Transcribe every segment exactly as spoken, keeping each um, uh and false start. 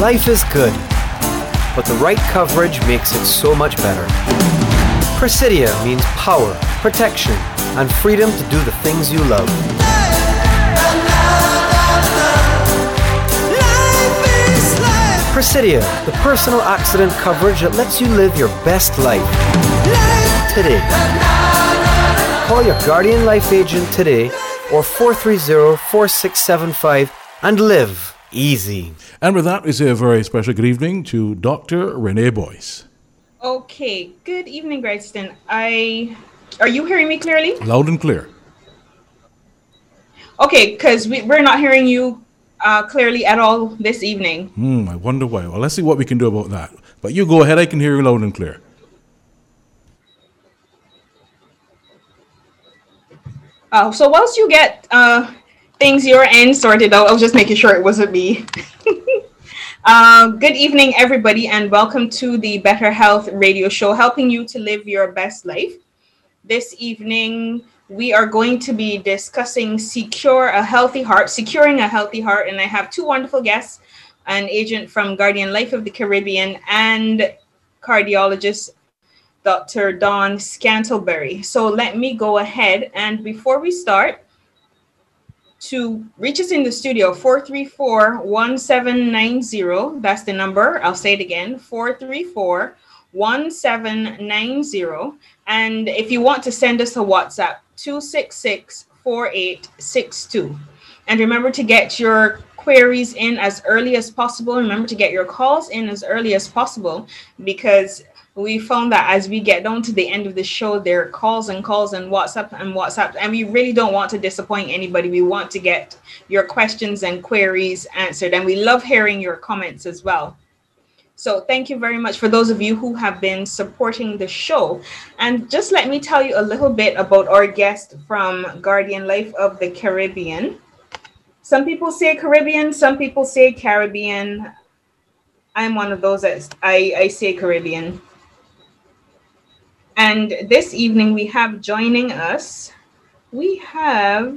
Life is good, but the right coverage makes it so much better. Presidia means power, protection, and freedom to do the things you love. Presidia, the personal accident coverage that lets you live your best life today. Call your Guardian Life agent today or four three zero, four six seven five and live easy. And with that, we say a very special good evening to Doctor Renee Boyce. Okay, good evening, Gregston. I are you hearing me clearly? Loud and clear. Okay, because we, we're not hearing you uh, clearly at all this evening. Hmm, I wonder why. Well, let's see what we can do about that. But you go ahead, I can hear you loud and clear. Uh, so whilst you get uh, things your end sorted out, I was just making sure it wasn't me. uh, good evening, everybody, and welcome to the Better Health Radio Show, helping you to live your best life. This evening, we are going to be discussing Secure a Healthy Heart, Securing a Healthy Heart, and I have two wonderful guests, an agent from Guardian Life of the Caribbean and cardiologist Doctor Dawn Scantlebury. So let me go ahead, and before we start, to reach us in the studio, four three four, one seven nine zero. That's the number. I'll say it again, four three four, one seven nine zero. And if you want to send us a WhatsApp, two six six, four eight six two. And remember to get your queries in as early as possible. Remember to get your calls in as early as possible, because we found that as we get down to the end of the show, there are calls and calls and WhatsApp and WhatsApp, and we really don't want to disappoint anybody. We want to get your questions and queries answered, and we love hearing your comments as well. So thank you very much for those of you who have been supporting the show. And just let me tell you a little bit about our guest from Guardian Life of the Caribbean. Some people say Caribbean, some people say Caribbean. I'm one of those that I, I say Caribbean. And this evening we have joining us, we have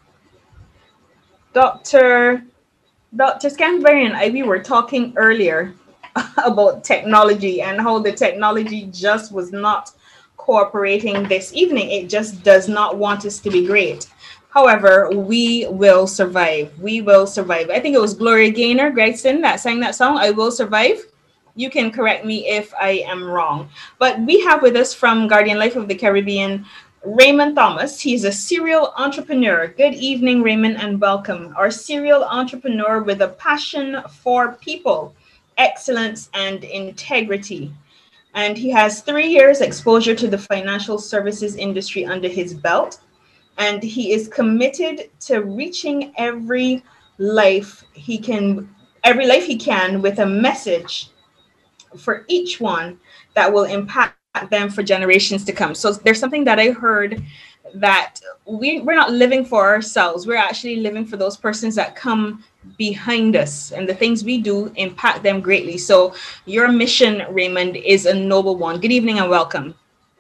Doctor Doctor Scantlebury and I, we were talking earlier about technology and how the technology just was not cooperating this evening. It just does not want us to be great. However, we will survive. We will survive. I think it was Gloria Gaynor, Gregston, that sang that song, I Will Survive. You can correct me if I am wrong. But we have with us from Guardian Life of the Caribbean, Raymond Thomas. He's a serial entrepreneur. Good evening, Raymond, and welcome. Our serial entrepreneur with a passion for people, excellence, and integrity. And he has three years exposure to the financial services industry under his belt. And he is committed to reaching every life he can, every life he can with a message for each one that will impact them for generations to come. So there's something that I heard, that we, we're not living for ourselves. We're actually living for those persons that come behind us, and the things we do impact them greatly. So your mission, Raymond, is a noble one. Good evening and welcome.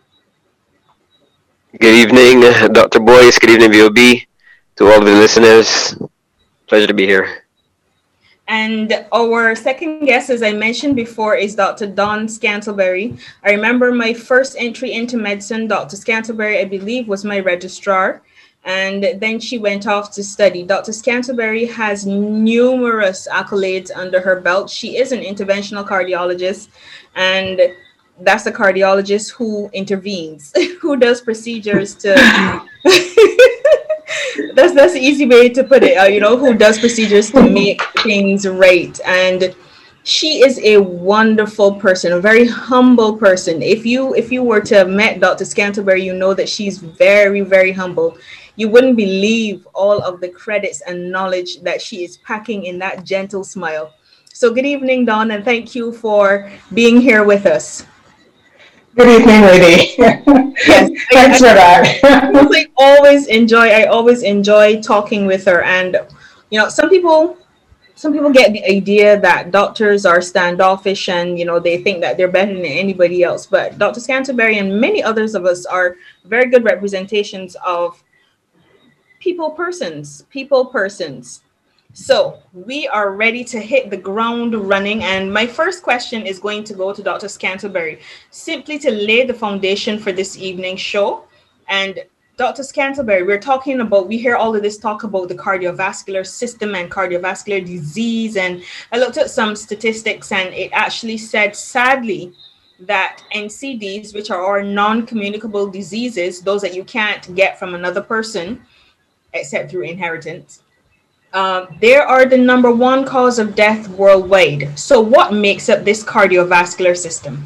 Good evening, Doctor Boyce. Good evening, V O B. To all of the listeners, pleasure to be here. And our second guest, as I mentioned before, is Doctor Dawn Scantlebury. I remember my first entry into medicine. Doctor Scantlebury, I believe, was my registrar, and then she went off to study. Doctor Scantlebury has numerous accolades under her belt. She is an interventional cardiologist, and that's a cardiologist who intervenes, who does procedures to... That's that's the easy way to put it, uh, you know, who does procedures to make things right. And she is a wonderful person, a very humble person. If you if you were to have met Doctor Scantlebury, you know that she's very, very humble. You wouldn't believe all of the credits and knowledge that she is packing in that gentle smile. So good evening, Dawn, and thank you for being here with us. Good evening, lady. Yes, thanks for that. I always enjoy. I always enjoy talking with her, and you know, some people, some people get the idea that doctors are standoffish, and you know, they think that they're better than anybody else. But Doctor Scantlebury and many others of us are very good representations of people, persons, people, persons. So we are ready to hit the ground running. And my first question is going to go to Doctor Scantlebury, simply to lay the foundation for this evening's show. And Doctor Scantlebury, we're talking about, we hear all of this talk about the cardiovascular system and cardiovascular disease. And I looked at some statistics, and it actually said, sadly, that N C Ds, which are our non-communicable diseases, those that you can't get from another person, except through inheritance, Um, they are the number one cause of death worldwide. So what makes up this cardiovascular system?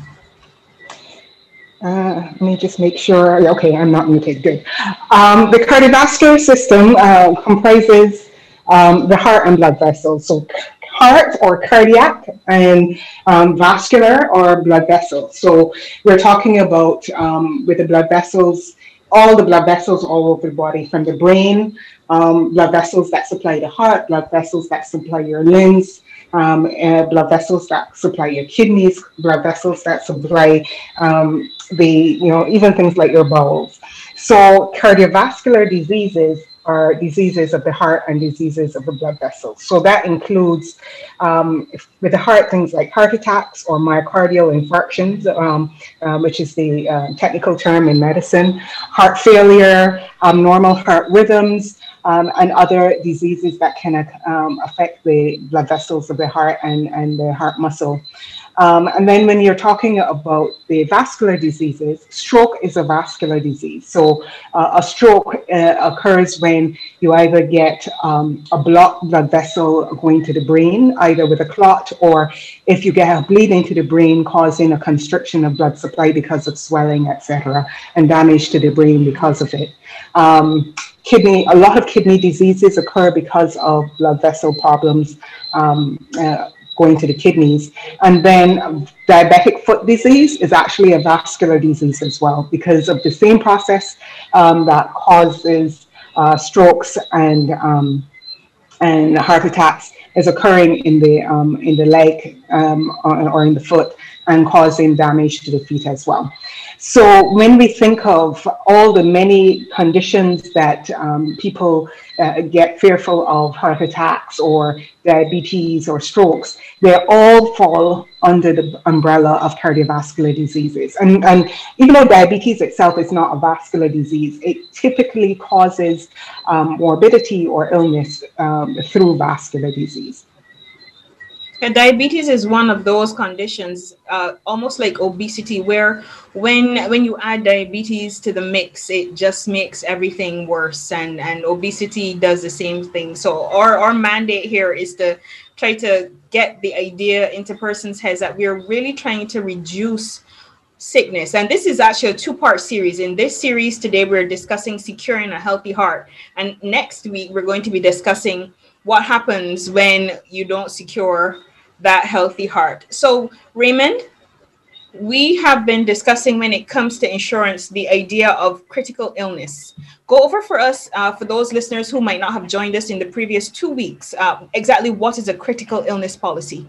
Uh, let me just make sure. Okay, I'm not muted. Good. Um, the cardiovascular system uh, comprises um, the heart and blood vessels. So heart or cardiac and um, vascular or blood vessels. So we're talking about um, with the blood vessels, all the blood vessels all over the body, from the brain, um, blood vessels that supply the heart, blood vessels that supply your limbs, um, uh, blood vessels that supply your kidneys, blood vessels that supply um, the, you know, even things like your bowels. So cardiovascular diseases are diseases of the heart and diseases of the blood vessels. So that includes, um, with the heart, things like heart attacks or myocardial infarctions, um, um, which is the uh, technical term in medicine, heart failure, abnormal heart rhythms, um, and other diseases that can um, affect the blood vessels of the heart and, and the heart muscle. Um, and then when you're talking about the vascular diseases, stroke is a vascular disease. So uh, a stroke uh, occurs when you either get um, a blocked blood vessel going to the brain, either with a clot, or if you get a bleeding to the brain causing a constriction of blood supply because of swelling, et cetera, and damage to the brain because of it. Um, kidney, a lot of kidney diseases occur because of blood vessel problems, um, uh, going to the kidneys. And then diabetic foot disease is actually a vascular disease as well, because of the same process um, that causes uh, strokes and um, and heart attacks is occurring in the um, in the leg um, or, or in the foot, and causing damage to the feet as well. So when we think of all the many conditions that um, people uh, get fearful of, heart attacks or diabetes or strokes, they all fall under the umbrella of cardiovascular diseases. And, and even though diabetes itself is not a vascular disease, it typically causes um, morbidity or illness um, through vascular disease. Yeah, diabetes is one of those conditions, uh, almost like obesity, where when when you add diabetes to the mix, it just makes everything worse. And, and obesity does the same thing. So our, our mandate here is to try to get the idea into persons' heads that we're really trying to reduce sickness. And this is actually a two-part series. In this series today, we're discussing securing a healthy heart. And next week, we're going to be discussing what happens when you don't secure that healthy heart. So Raymond, we have been discussing, when it comes to insurance, the idea of critical illness. Go over for us, uh, for those listeners who might not have joined us in the previous two weeks, uh, exactly what is a critical illness policy?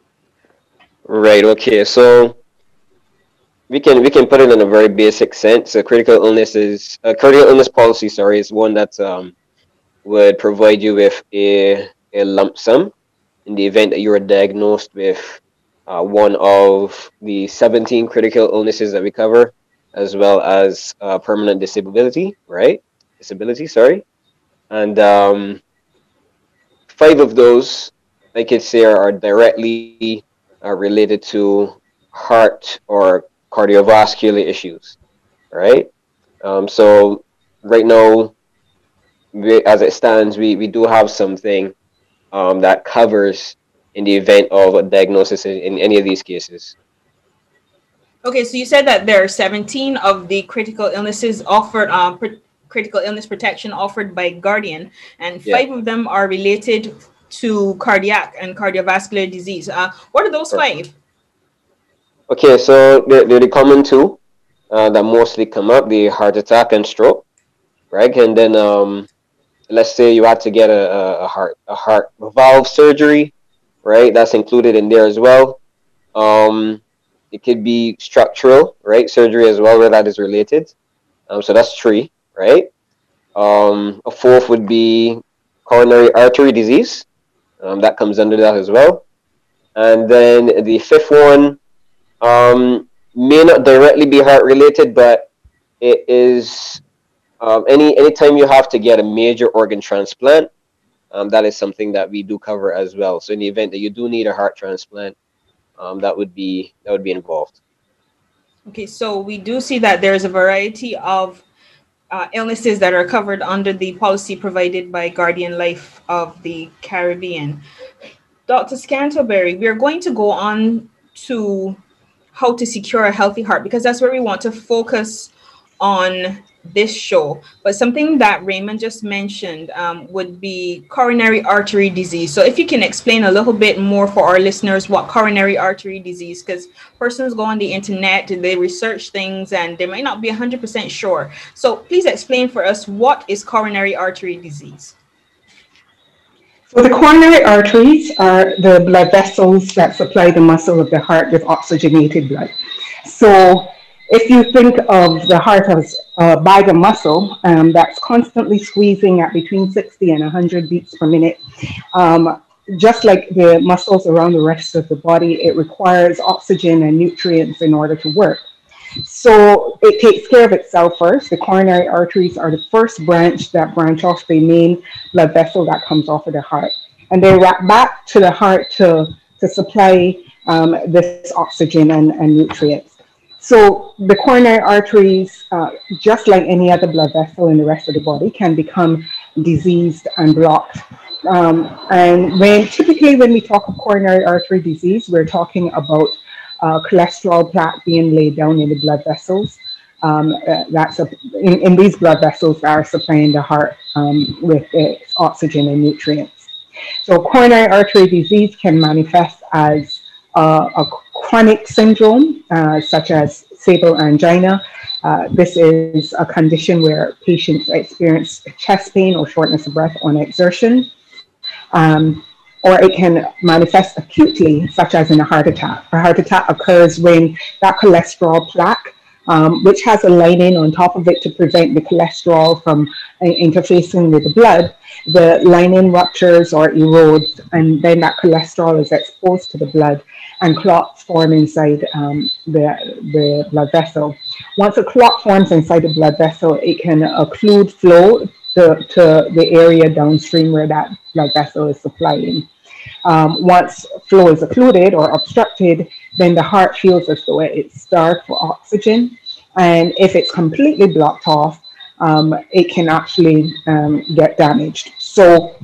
Right. Okay. So we can we can put it in a very basic sense. A critical illness is a critical illness policy. Sorry, is one that um, would provide you with a a lump sum in the event that you are diagnosed with uh, one of the seventeen critical illnesses that we cover, as well as uh, permanent disability, right? Disability, sorry. And um, five of those, I could say, are directly uh, related to heart or cardiovascular issues, right? Um, so right now, we, as it stands, we, we do have something Um, that covers in the event of a diagnosis in, in any of these cases. Okay, so you said that there are seventeen of the critical illnesses offered, uh, pr- critical illness protection offered by Guardian, and Yeah. five of them are related to cardiac and cardiovascular disease. Uh, what are those five? Okay, so they're, they're the common two uh, that mostly come up, the heart attack and stroke, right? And then um, let's say you had to get a, a, a heart a heart valve surgery, right? That's included in there as well. Um, it could be structural, right? Surgery as well, where that is related. Um, so that's three, right? Um, a fourth would be coronary artery disease, Um, that comes under that as well. And then the fifth one um, may not directly be heart related, but it is um, any anytime you have to get a major organ transplant, um, that is something that we do cover as well. So in the event that you do need a heart transplant, um, that would be that would be involved. Okay, so we do see that there's a variety of uh, illnesses that are covered under the policy provided by Guardian Life of the Caribbean. Doctor Scantlebury, we're going to go on to how to secure a healthy heart, because that's where we want to focus on this show. But something that Raymond just mentioned um, would be coronary artery disease. So if you can explain a little bit more for our listeners what coronary artery disease, because persons go on the internet, they research things, and they might not be one hundred percent sure. So please explain for us, what is coronary artery disease? So the coronary arteries are the blood vessels that supply the muscle of the heart with oxygenated blood. So if you think of the heart as a bag of muscle um, that's constantly squeezing at between sixty and one hundred beats per minute, um, just like the muscles around the rest of the body, it requires oxygen and nutrients in order to work. So it takes care of itself first. The coronary arteries are the first branch that branch off the main blood vessel that comes off of the heart. And they wrap back to the heart to, to supply um, this oxygen and, and nutrients. So the coronary arteries, uh, just like any other blood vessel in the rest of the body, can become diseased and blocked. Um, and when typically when we talk of coronary artery disease, we're talking about Uh, cholesterol plaque being laid down in the blood vessels. Um, uh, that's a, in, in these blood vessels that are supplying the heart um, with uh, oxygen and nutrients. So coronary artery disease can manifest as uh, a chronic syndrome, uh, such as sabral angina. Uh, this is a condition where patients experience chest pain or shortness of breath on exertion. Um, Or it can manifest acutely, such as in a heart attack. A heart attack occurs when that cholesterol plaque, um, which has a lining on top of it to prevent the cholesterol from uh, interfacing with the blood, the lining ruptures or erodes, and then that cholesterol is exposed to the blood, and clots form inside um, the, the blood vessel. Once a clot forms inside the blood vessel, it can occlude flow to, to the area downstream where that blood vessel is supplying. Um, once flow is occluded or obstructed, then the heart feels as though it's starved for oxygen. And if it's completely blocked off, um, it can actually um, get damaged. So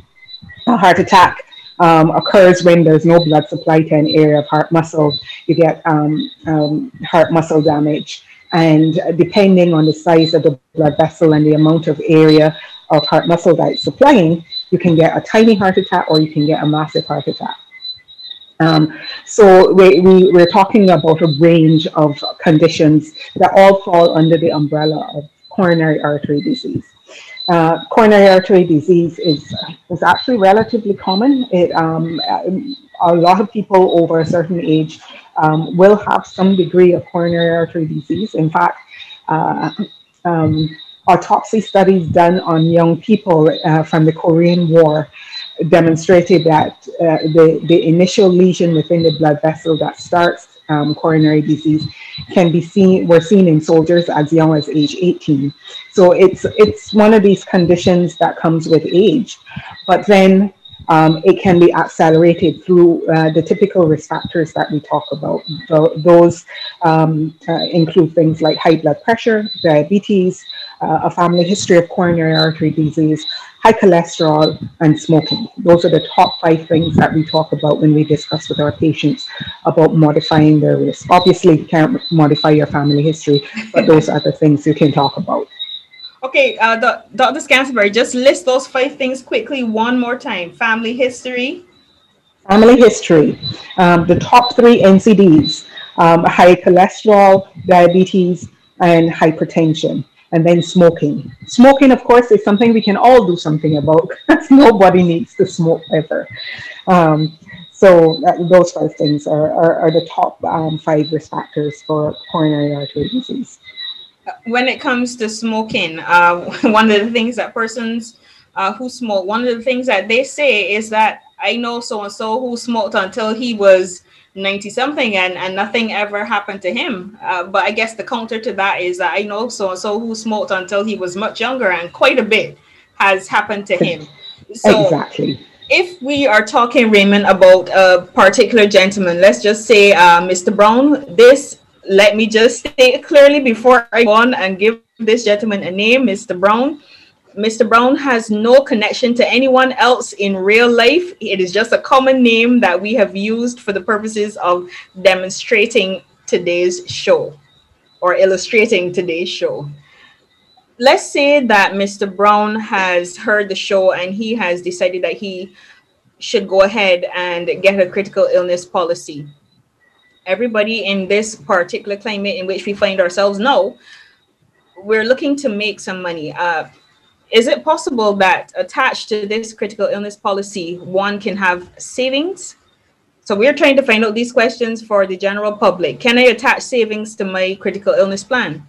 a heart attack um, occurs when there's no blood supply to an area of heart muscle. You get um, um, heart muscle damage. And depending on the size of the blood vessel and the amount of area of heart muscle that it's supplying, you can get a tiny heart attack or you can get a massive heart attack. Um, so we, we, we're talking about a range of conditions that all fall under the umbrella of coronary artery disease. Uh, coronary artery disease is, is actually relatively common. It, um, a lot of people over a certain age um, will have some degree of coronary artery disease. In fact, uh, um, autopsy studies done on young people uh, from the Korean War demonstrated that uh, the, the initial lesion within the blood vessel that starts um, coronary disease can be seen, were seen in soldiers as young as age eighteen. So it's, it's one of these conditions that comes with age, but then um, it can be accelerated through uh, the typical risk factors that we talk about. So those um, uh, include things like high blood pressure, diabetes, uh, a family history of coronary artery disease, high cholesterol, and smoking. Those are the top five things that we talk about when we discuss with our patients about modifying their risk. Obviously, you can't modify your family history, but those are the things you can talk about. Okay, uh, Doctor Scantlebury, just list those five things quickly one more time. Family history. Family history. Um, the top three N C Ds, um, high cholesterol, diabetes, and hypertension. And then smoking. Smoking, of course, is something we can all do something about, because nobody needs to smoke ever. Um, so that, those five things are, are, are the top um, five risk factors for coronary artery disease. When it comes to smoking, uh, one of the things that persons uh, who smoked, one of the things that they say is that I know so-and-so who smoked until he was ninety something and, and nothing ever happened to him. Uh, but I guess the counter to that is that I know so-and-so who smoked until he was much younger and quite a bit has happened to him. So exactly. If we are talking, Raymond, about a particular gentleman, let's just say uh, Mister Brown, this, let me just state it clearly before I go on and give this gentleman a name, Mister Brown. Mister Brown has no connection to anyone else in real life. It is just a common name that we have used for the purposes of demonstrating today's show or illustrating today's show. Let's say that Mister Brown has heard the show and he has decided that he should go ahead and get a critical illness policy. Everybody in this particular climate in which we find ourselves now, we're looking to make some money. Uh, is it possible that attached to this critical illness policy, one can have savings? So we're trying to find out these questions for the general public. Can I attach savings to my critical illness plan?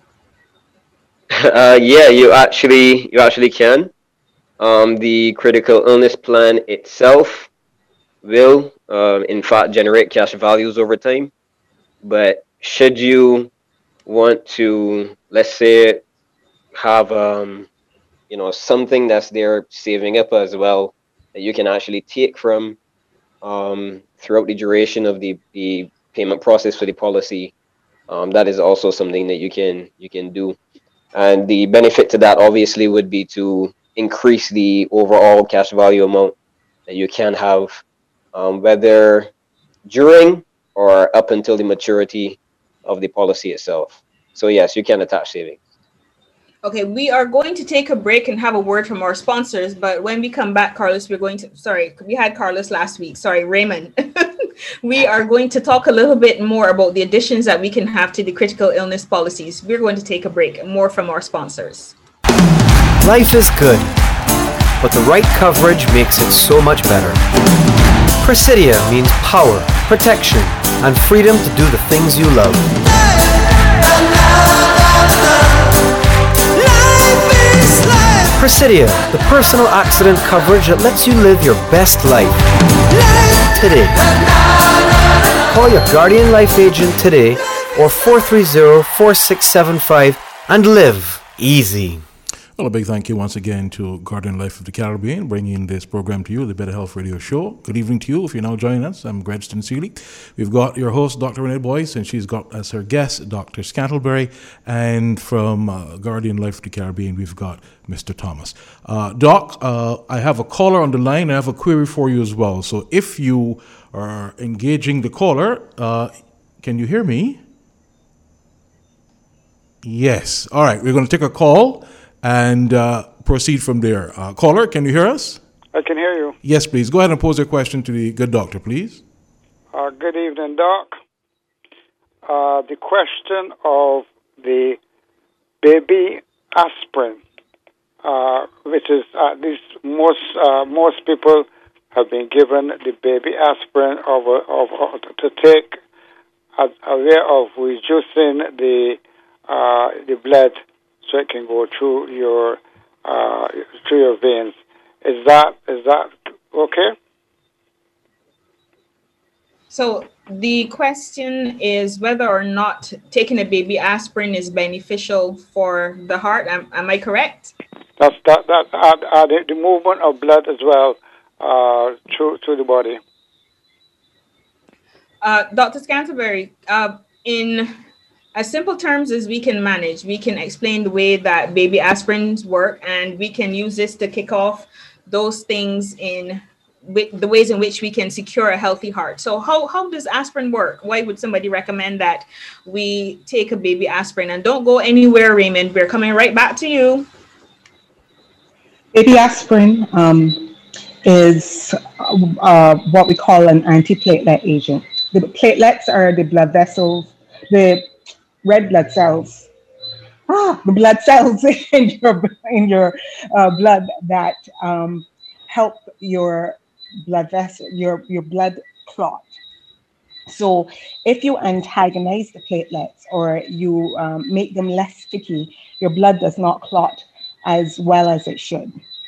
Uh, yeah, you actually you actually can. Um, the critical illness plan itself will, uh, in fact, generate cash values over time. But should you want to, let's say, have um, you know, something that's there saving up as well that you can actually take from um, throughout the duration of the, the payment process for the policy, um, that is also something that you can you can do. And the benefit to that obviously would be to increase the overall cash value amount that you can have, um, whether during or up until the maturity of the policy itself. So yes, you can attach savings. Okay, we are going to take a break and have a word from our sponsors. But when we come back, Carlos, we're going to, sorry, we had Carlos last week. Sorry, Raymond. We are going to talk a little bit more about the additions that we can have to the critical illness policies. We're going to take a break. More from our sponsors. Life is good, but the right coverage makes it so much better. Presidia means power, protection, and freedom to do the things you love. Presidia, the personal accident coverage that lets you live your best life. Today. Call your Guardian Life agent today or four three zero, four six seven five and live easy. Well, a big thank you once again to Guardian Life of the Caribbean, bringing this program to you, the Better Health Radio Show. Good evening to you. If you're now joining us, I'm Gregston Seeley. We've got your host, Doctor Renee Boyce, and she's got as her guest, Doctor Scantlebury. And from uh, Guardian Life of the Caribbean, we've got Mister Thomas. Uh, Doc, uh, I have a caller on the line. I have a query for you as well. So if you are engaging the caller, uh, can you hear me? Yes. All right. We're going to take a call and uh, proceed from there. Uh, caller, can you hear us? I can hear you. Yes, please. Go ahead and pose your question to the good doctor, please. Uh, good evening, Doc. Uh, the question of the baby aspirin, uh, which is at least most uh, most people have been given the baby aspirin of, of, of to take as a way of reducing the uh, the blood, so it can go through your uh, through your veins. Is that is that okay? So the question is whether or not taking a baby aspirin is beneficial for the heart. Am, am I correct? That's that that add, add the movement of blood as well uh, through through the body. Uh, Doctor Scantlebury, uh, in as simple terms as we can manage, we can explain the way that baby aspirins work, and we can use this to kick off those things in the ways in which we can secure a healthy heart. So how, how does aspirin work? Why would somebody recommend that we take a baby aspirin? And don't go anywhere, Raymond. We're coming right back to you. Baby aspirin um, is uh, what we call an antiplatelet agent. The platelets are the blood vessels, the red blood cells, ah, the blood cells in your in your uh, blood that um, help your blood vessel, your your blood clot. So, if you antagonize the platelets or you um, make them less sticky, your blood does not clot as well as it should.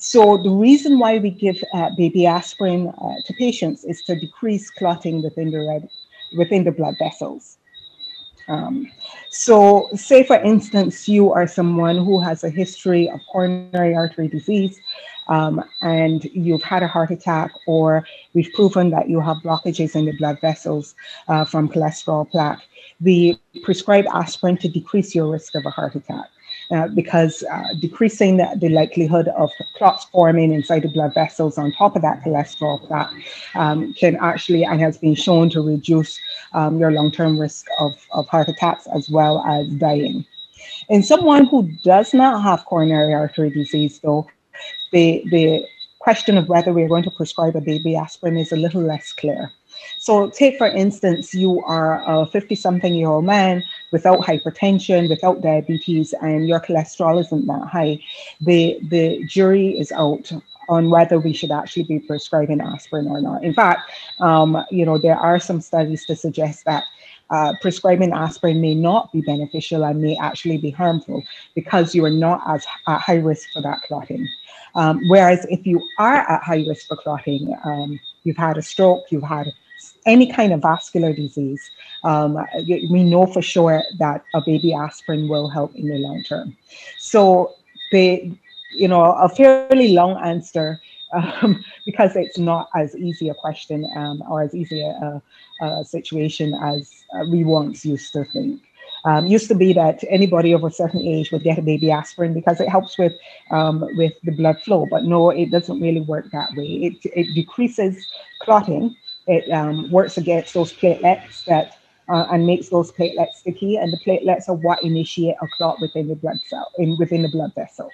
So the reason why we give uh, baby aspirin uh, to patients is to decrease clotting within the red, within the blood vessels. Um, so say for instance, you are someone who has a history of coronary artery disease, um, and you've had a heart attack, or we've proven that you have blockages in the blood vessels uh, from cholesterol plaque. We prescribe aspirin to decrease your risk of a heart attack. Uh, because uh, decreasing the, the likelihood of clots forming inside the blood vessels on top of that cholesterol plaque um, can actually, and has been shown to reduce um, your long-term risk of, of heart attacks as well as dying. In someone who does not have coronary artery disease, though, the, the question of whether we're going to prescribe a baby aspirin is a little less clear. So take, for instance, you are a fifty-something-year-old man without hypertension, without diabetes, and your cholesterol isn't that high. The, the jury is out on whether we should actually be prescribing aspirin or not. In fact, um, you know, there are some studies to suggest that uh, prescribing aspirin may not be beneficial and may actually be harmful because you are not as at high risk for that clotting. Um, whereas if you are at high risk for clotting, um, you've had a stroke, you've had any kind of vascular disease, um, we know for sure that a baby aspirin will help in the long term. So the, you know, a fairly long answer um, because it's not as easy a question um, or as easy a, a situation as we once used to think. Um, used to be that anybody over a certain age would get a baby aspirin because it helps with um, with the blood flow, but no, it doesn't really work that way. It, it decreases clotting. It um, works against those platelets that uh, and makes those platelets sticky, and the platelets are what initiate a clot within the blood cell, in within the blood vessel.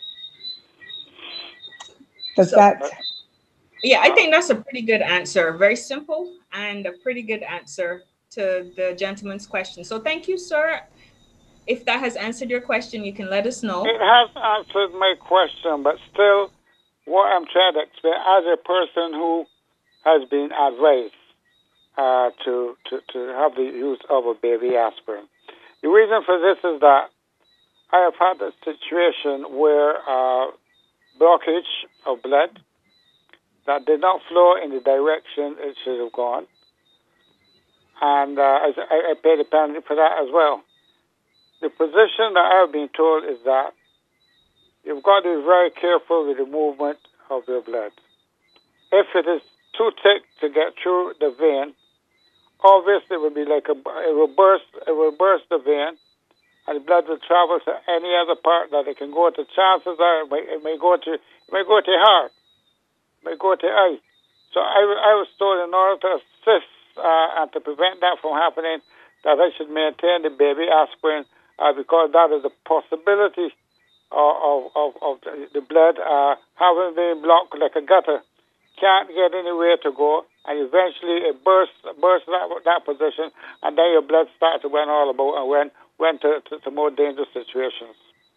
Does So- that? Yeah, I think that's a pretty good answer. Very simple and a pretty good answer to the gentleman's question. So thank you, sir. If that has answered your question, you can let us know. It has answered my question, but still, what I'm trying to explain, as a person who has been advised uh, to, to, to have the use of a baby aspirin, the reason for this is that I have had a situation where uh, blockage of blood that did not flow in the direction it should have gone. And uh, I, I paid a penalty for that as well. The position that I've been told is that you've got to be very careful with the movement of your blood. If it is too thick to get through the vein, obviously it will be like a, it will burst, it will burst the vein, and the blood will travel to any other part that it can go to. Chances are it may, it may go to, it may go to your heart, it may go to your eye. So I, I was told in order to assist uh, and to prevent that from happening, that I should maintain the baby aspirin uh, because that is a possibility of, of, of the blood uh, having been blocked like a gutter. Can't get anywhere to go, and eventually it bursts, bursts that, that position, and then your blood starts to run all about and went, went to, to, to more dangerous situations.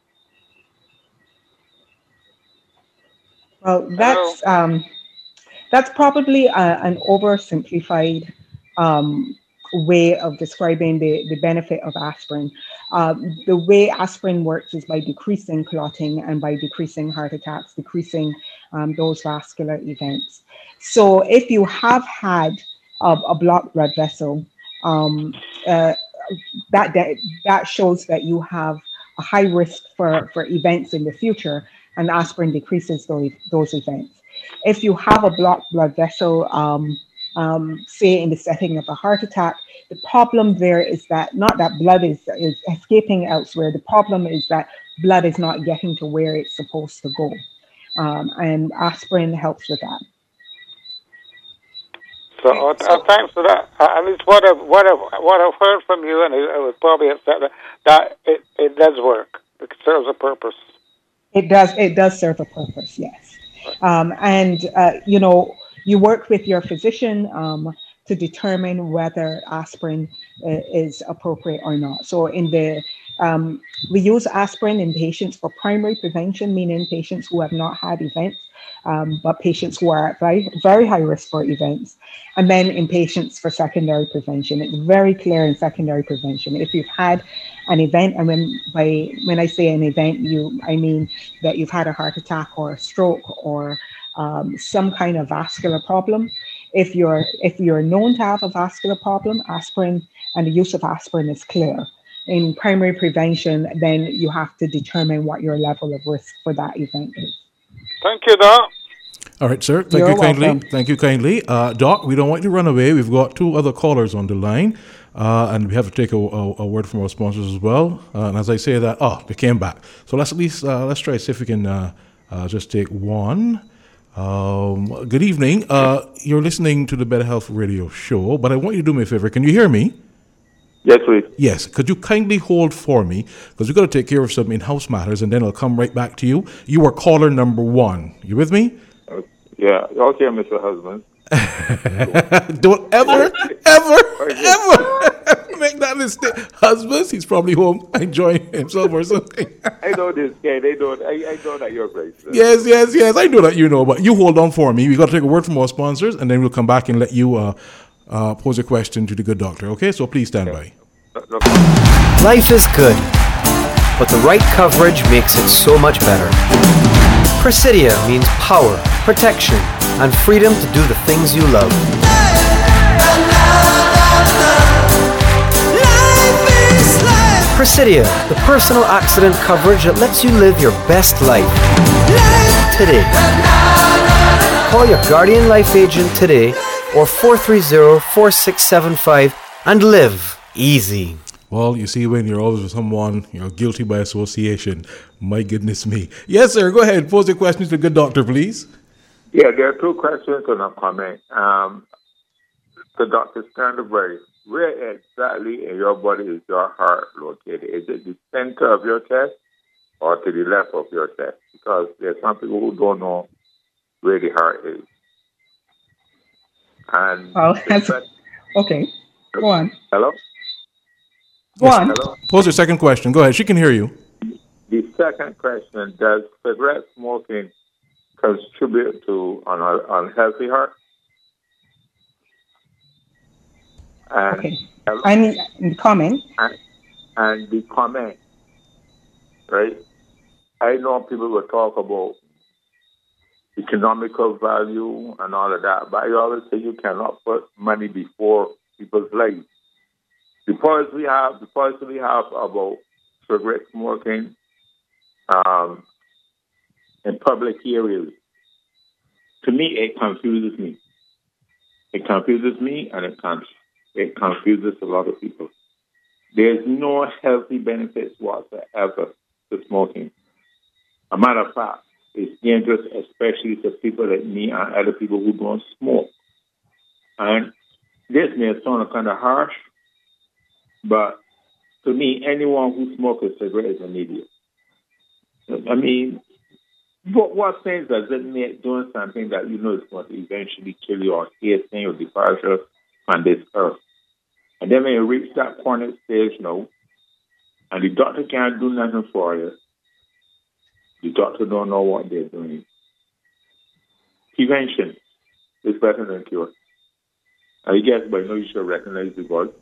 Well, that's um, that's probably a, an oversimplified um, way of describing the, the benefit of aspirin. Um, the way aspirin works is by decreasing clotting and by decreasing heart attacks, decreasing um, those vascular events. So if you have had a, a blocked blood vessel, um, uh, that, that, that shows that you have a high risk for, for events in the future, and aspirin decreases those, those events. If you have a blocked blood vessel, um, um, say in the setting of a heart attack, the problem there is that not that blood is, is escaping elsewhere. The problem is that blood is not getting to where it's supposed to go. Um, and aspirin helps with that. So, uh, thanks for that. Uh, at least what I've, what, I've, what I've heard from you, and I, I would probably accept that, that it, it does work. It serves a purpose. It does. It does serve a purpose, yes. Um, and, uh, you know, you work with your physician um, to determine whether aspirin uh, is appropriate or not. So in the, um, we use aspirin in patients for primary prevention, meaning patients who have not had events um, but patients who are at very, very high risk for events. And then in patients for secondary prevention, it's very clear in secondary prevention. If you've had an event, and when by when I say an event, you I mean that you've had a heart attack or a stroke or um, some kind of vascular problem. If you're if you're known to have a vascular problem, aspirin and the use of aspirin is clear. In primary prevention, then you have to determine what your level of risk for that event is. Thank you, Doc. All right, sir. Thank You're you kindly. welcome. Thank you kindly. Uh, Doc, we don't want you to run away. We've got two other callers on the line, uh, and we have to take a, a, a word from our sponsors as well. Uh, and as I say that, oh, they came back. So let's at least, uh, let's try to see if we can uh, uh, just take one. Um, good evening. Uh, you're listening to the Better Health Radio Show, but I want you to do me a favor. Can you hear me? Yes, please. Yes. Could you kindly hold for me? Because we've got to take care of some in-house matters, and then I'll come right back to you. You are caller number one. You with me? Uh, yeah. Okay, Mister Husband. Don't ever, ever, ever make that mistake. Husbands, he's probably home enjoying himself or something. I know this guy. They know. I, I know that you're great. Sir. Yes, yes, yes. I know that you know, but you hold on for me. We got to take a word from our sponsors, and then we'll come back and let you uh, uh, pose a question to the good doctor. Okay, so please stand by. No, no. Life is good, but the right coverage makes it so much better. Presidia means power, protection, and freedom to do the things you love. Presidia, the personal accident coverage that lets you live your best life. Today. Call your Guardian Life agent today or four three zero, four six seven five and live easy. Well, you see, when you're always with someone, you're guilty by association. My goodness me. Yes, sir. Go ahead. Pose your question to the good doctor, please. Yeah, there are two questions and a comment. Um, to Doctor Standerberry, where exactly in your body is your heart located? Is it the center of your chest or to the left of your chest? Because there are some people who don't know where the heart is. And Oh, that's okay. Go on. Hello? Go on. Hello? Pose your second question. Go ahead. She can hear you. The second question, does cigarette smoking contribute to an unhealthy heart? And, Okay. And in comment. and, and the comment, right? I know people will talk about economical value and all of that, but I always say you cannot put money before people's lives. The policy we have, the policy we have about cigarette smoking um, in public areas, to me, it confuses me. It confuses me, and it confuses. It confuses a lot of people. There's no healthy benefits whatsoever to smoking. A matter of fact, it's dangerous, especially to people like me and other people who don't smoke. And this may sound kind of harsh, but to me, anyone who smokes a cigarette is an idiot. I mean, what, what sense does it make doing something that you know is going to eventually kill you or hasten your departure on this earth? And then when you reach that chronic stage now, and the doctor can't do nothing for you, the doctor don't know what they're doing. Prevention is better than cure. I guess by now you should recognize the voice.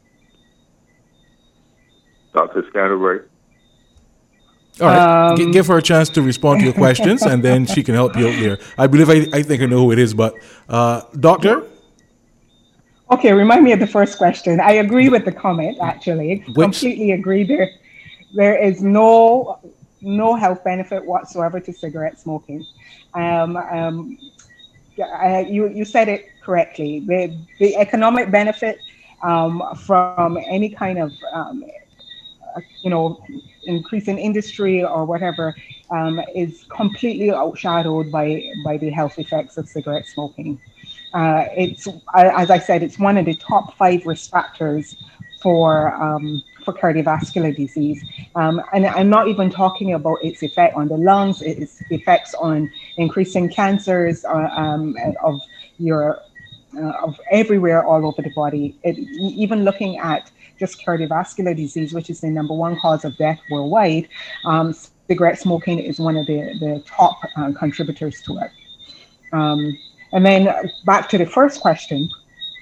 Doctor Scatterberg. All right. Um, G- give her a chance to respond to your questions, and then she can help you out there. I believe I, I think I know who it is, but uh, doctor? Okay, remind me of the first question. I agree with the comment, actually. Which- Completely agree. There, there is no no health benefit whatsoever to cigarette smoking. Um, um, I, you, you said it correctly. The, the economic benefit um, from any kind of, um, you know, increase in industry or whatever um, is completely outshadowed by, by the health effects of cigarette smoking. Uh, it's, as I said, it's one of the top five risk factors for um, for cardiovascular disease. Um, and I'm not even talking about its effect on the lungs, its effects on increasing cancers uh, um, of your uh, of everywhere all over the body. It, even looking at just cardiovascular disease, which is the number one cause of death worldwide, um, cigarette smoking is one of the, the top uh, contributors to it. Um, and then back to the first question.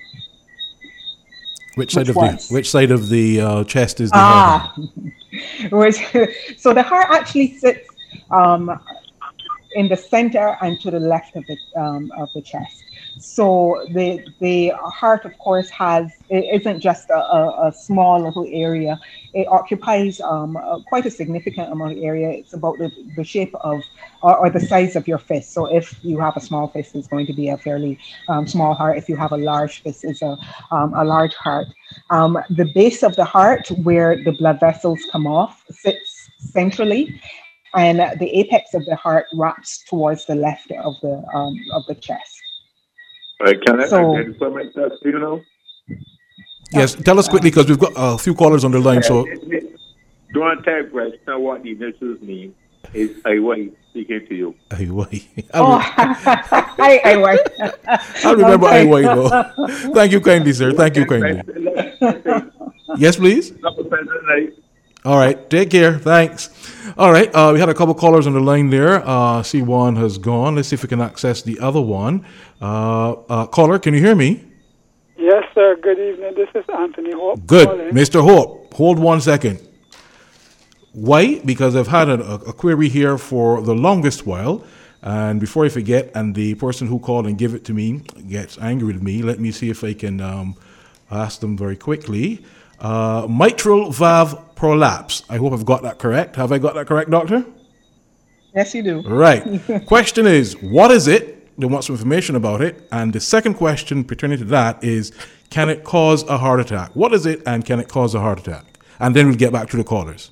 Which side Which of was? the which side of the uh, chest is the Ah, heart? was so the heart actually sits um, in the center and to the left of the um, of the chest. So the the heart, of course, has it isn't just a, a, a small little area. It occupies um, uh, quite a significant amount of area. It's about the, the shape of or, or the size of your fist. So if you have a small fist, it's going to be a fairly um, small heart. If you have a large fist, it's a um, a large heart. Um, the base of the heart, where the blood vessels come off, sits centrally, and the apex of the heart wraps towards the left of the um, of the chest. Uh, can I So, again comment that, do you know? Yes, tell us quickly uh, because we've got a few callers on the line. Yeah, So, it- it- don't type question what the initials mean is I was speaking to you. Aiwai. oh, I'll, I, I, I, I'll remember okay. Aiwai though. Thank you kindly, sir. Thank you kindly. Yes, please. All right, take care. Thanks. All right, uh, we had a couple callers on the line there. Uh, see, one has gone. Let's see if we can access the other one. Uh, uh, caller, can you hear me? Yes, sir. Good evening. This is Anthony Hope. Good. calling. Mister Hope, hold one second. Why? Because I've had a, a query here for the longest while. And before I forget, and the person who called and gave it to me gets angry with me, let me see if I can um, ask them very quickly. Uh, mitral valve prolapse. I hope I've got that correct. Have I got that correct, doctor? Yes, you do. Right. Question is, what is it? They want some information about it. And the second question pertaining to that is, can it cause a heart attack? What is it, and can it cause a heart attack? And then we'll get back to the callers.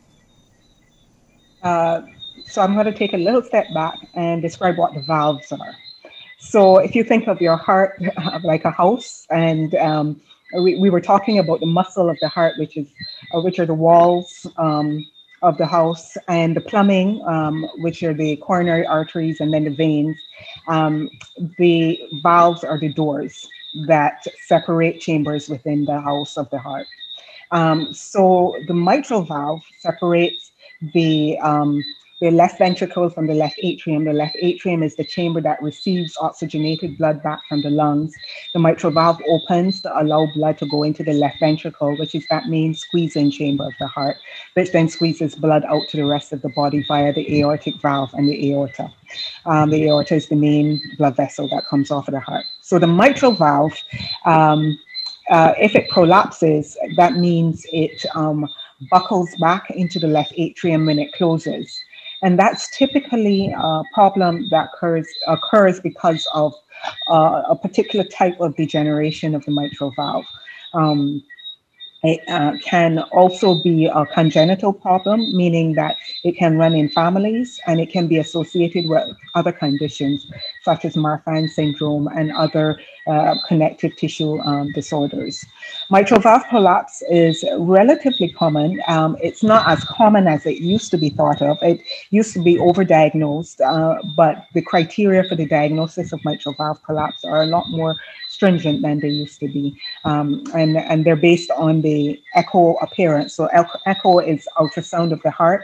Uh, so I'm going to take a little step back and describe what the valves are. So if you think of your heart like a house, and um, we, we were talking about the muscle of the heart, which is uh, which are the walls um, of the house, and the plumbing, um, which are the coronary arteries, and then the veins. Um, the valves are the doors that separate chambers within the house of the heart. Um, so the mitral valve separates the um, the left ventricle from the left atrium. The left atrium is the chamber that receives oxygenated blood back from the lungs. The mitral valve opens to allow blood to go into the left ventricle, which is that main squeeze-in chamber of the heart, which then squeezes blood out to the rest of the body via the aortic valve and the aorta. Um, the aorta is the main blood vessel that comes off of the heart. So the mitral valve, um, uh, if it prolapses, that means it um, buckles back into the left atrium when it closes. And that's typically a problem that occurs, occurs because of uh, a particular type of degeneration of the mitral valve. Um, it uh, can also be a congenital problem, meaning that it can run in families, and it can be associated with other conditions such as Marfan syndrome and other uh, connective tissue um, disorders. Mitral valve prolapse is relatively common. Um, it's not as common as it used to be thought of. It used to be overdiagnosed, uh, but the criteria for the diagnosis of mitral valve collapse are a lot more stringent than they used to be. Um, and, and they're based on the echo appearance. So echo is ultrasound of the heart.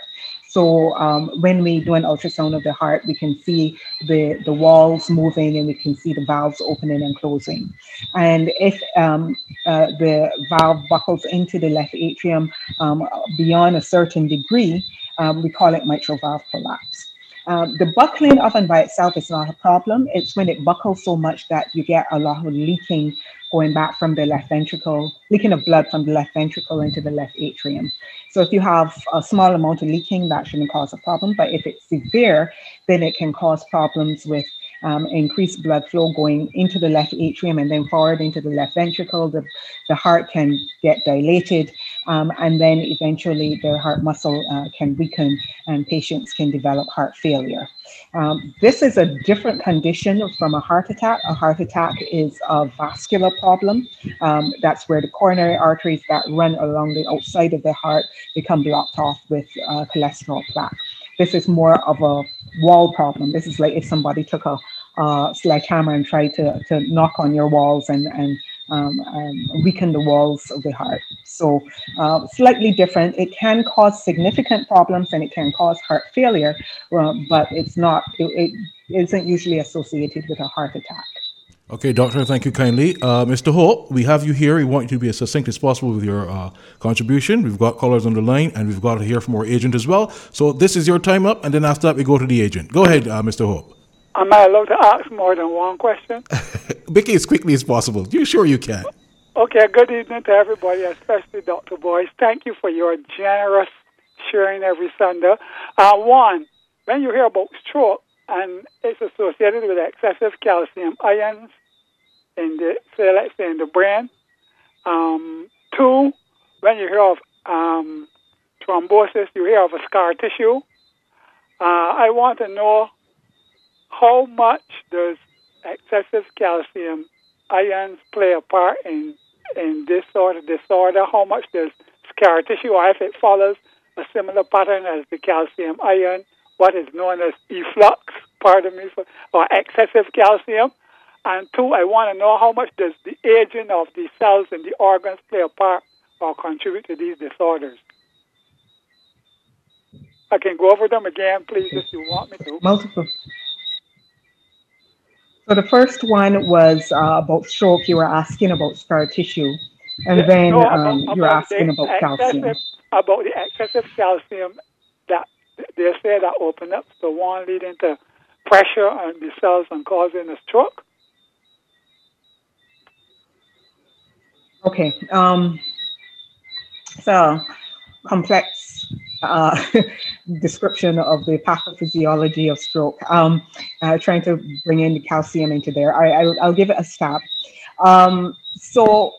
So um, when we do an ultrasound of the heart, we can see the, the walls moving, and we can see the valves opening and closing. And if um, uh, the valve buckles into the left atrium um, beyond a certain degree, um, we call it mitral valve prolapse. Um, the buckling often by itself is not a problem. It's when it buckles so much that you get a lot of leaking going back from the left ventricle, leaking of blood from the left ventricle into the left atrium. So if you have a small amount of leaking, that shouldn't cause a problem. But if it's severe, then it can cause problems with um, increased blood flow going into the left atrium and then forward into the left ventricle. The, the heart can get dilated, um, and then eventually the heart muscle uh, can weaken, and patients can develop heart failure. Um, this is a different condition from a heart attack. A heart attack is a vascular problem. Um, that's where the coronary arteries that run along the outside of the heart become blocked off with uh, cholesterol plaque. This is more of a wall problem. This is like if somebody took a uh, sledgehammer and tried to, to knock on your walls and, and um, um, weaken the walls of the heart. So uh, slightly different. It can cause significant problems and it can cause heart failure, uh, but it's not, it, it isn't usually associated with a heart attack. Okay, Doctor, thank you kindly. Uh, Mister Hope, we have you here. We want you to be as succinct as possible with your uh, contribution. We've got callers on the line, and we've got to hear from our agent as well. So this is your time up, and then after that, we go to the agent. Go ahead, uh, Mister Hope. Am I allowed to ask more than one question? Make it as quickly as possible. You sure you can? Okay, good evening to everybody, especially Doctor Boyce. Thank you for your generous sharing every Sunday. Uh, one, when you hear about stroke, and it's associated with excessive calcium ions in the, say, let's say in the brain. Um, two, when you hear of um, thrombosis, you hear of a scar tissue. Uh, I want to know how much does excessive calcium ions play a part in in this sort of disorder? How much does scar tissue, or if it follows a similar pattern as the calcium ion, what is known as efflux, pardon me, for, or excessive calcium. And two, I want to know how much does the aging of the cells and the organs play a part or contribute to these disorders. I can go over them again, please, if you want me to. Multiple. So the first one was uh, about stroke. You were asking about scar tissue. And Yeah, then no, about, um, you were about asking the about calcium. excessive- About the excessive calcium that they say that open up the one leading to pressure on the cells and causing a stroke. Okay. Um, so complex uh, description of the pathophysiology of stroke. Um, uh, trying to bring in the calcium into there. I, I, I'll give it a stab. Um, so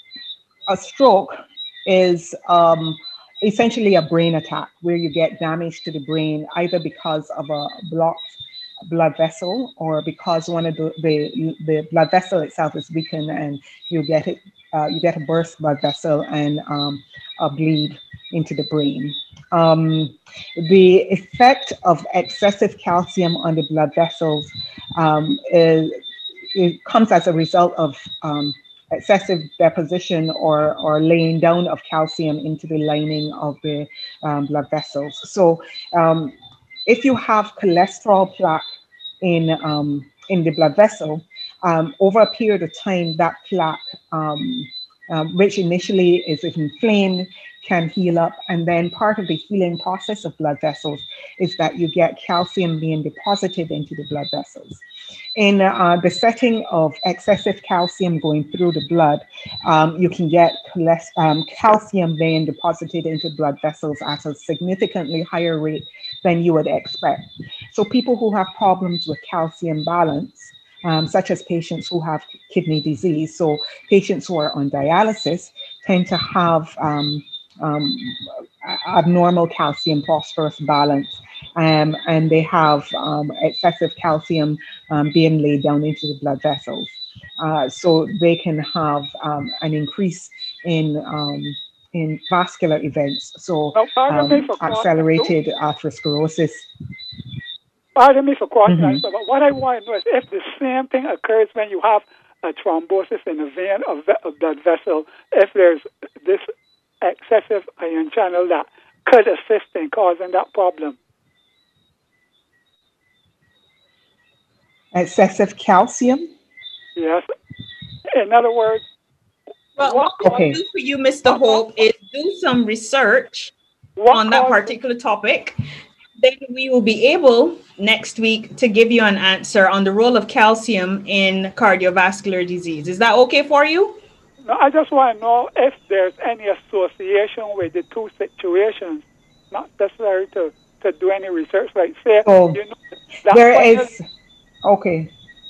a stroke is um, essentially a brain attack where you get damage to the brain either because of a blocked blood vessel or because one of the, the, the blood vessel itself is weakened and you get it, uh, you get a burst blood vessel and um, a bleed into the brain. Um, the effect of excessive calcium on the blood vessels um, is, it comes as a result of um, excessive deposition or, or laying down of calcium into the lining of the um, blood vessels. So um, if you have cholesterol plaque in, um, in the blood vessel, um, over a period of time, that plaque, um, um, which initially is inflamed, can heal up. And then part of the healing process of blood vessels is that you get calcium being deposited into the blood vessels. In uh, the setting of excessive calcium going through the blood, um, you can get um, calcium being deposited into blood vessels at a significantly higher rate than you would expect. So people who have problems with calcium balance, um, such as patients who have kidney disease, so patients who are on dialysis tend to have um, um, abnormal calcium phosphorus balance. Um, and they have um, excessive calcium um, being laid down into the blood vessels. Uh, so they can have um, an increase in um, in vascular events. So Now, pardon me um, for accelerated atherosclerosis. Pardon me for crossing, Mhm. but what I want to know is if the same thing occurs when you have a thrombosis in a vein of a blood vessel, if there's this excessive ion channel that could assist in causing that problem. Excessive calcium? Yes. In other words, Well, what what Okay. we'll do for you, Mister Hope, is do some research what on that causes- particular topic. Then we will be able next week to give you an answer on the role of calcium in cardiovascular disease. Is that okay for you? No, I just want to know if there's any association with the two situations, not necessary to, to do any research. Like say, So you know, that there final- is, okay.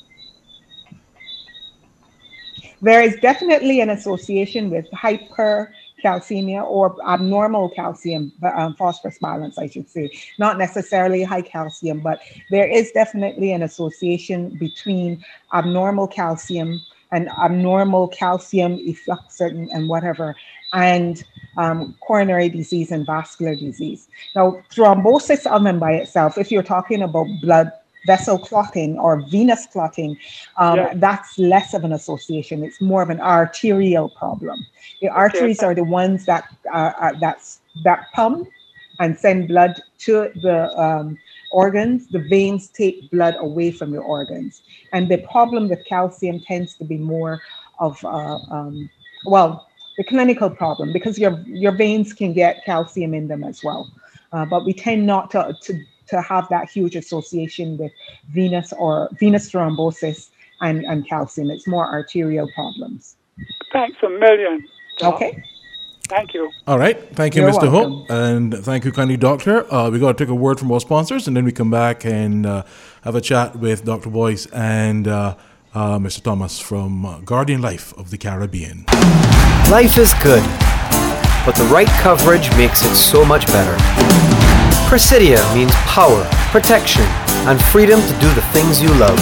There is definitely an association with hypercalcemia or abnormal calcium um, phosphorus balance, I should say. Not necessarily high calcium, but there is definitely an association between abnormal calcium and abnormal calcium efflux and, and whatever, and um, coronary disease and vascular disease. Now, thrombosis of them by itself, if you're talking about blood vessel clotting or venous clotting, um, Yes. that's less of an association. It's more of an arterial problem. The arteries are the ones that are, are that's that pump and send blood to the um, organs. The veins take blood away from your organs. And the problem with calcium tends to be more of, uh, um, well, the clinical problem, because your your veins can get calcium in them as well. Uh, but we tend not to, to, to have that huge association with venous or venous thrombosis and, and calcium. It's more arterial problems. Thanks a million. Doc. Okay. Thank you. All right. Thank you, You're Mister welcome. Hope. And thank you kindly, Doctor. Uh, we got to take a word from our sponsors, and then we come back and uh, have a chat with Doctor Boyce and uh, uh, Mister Thomas from uh, Guardian Life of the Caribbean. Life is good, but the right coverage makes it so much better. Presidia means power, protection, and freedom to do the things you love.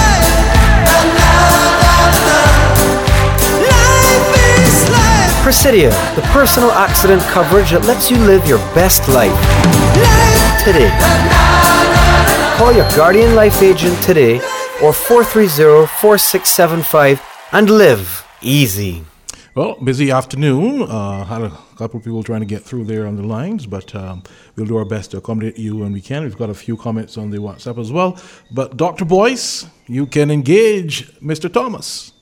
Presidia, the personal accident coverage that lets you live your best life. Today. Call your Guardian Life agent today or four three zero, four six seven five and live easy. Well, busy afternoon. Uh, had a couple of people trying to get through there on the lines, but um, we'll do our best to accommodate you when we can. We've got a few comments on the WhatsApp as well. But Doctor Boyce, you can engage Mister Thomas.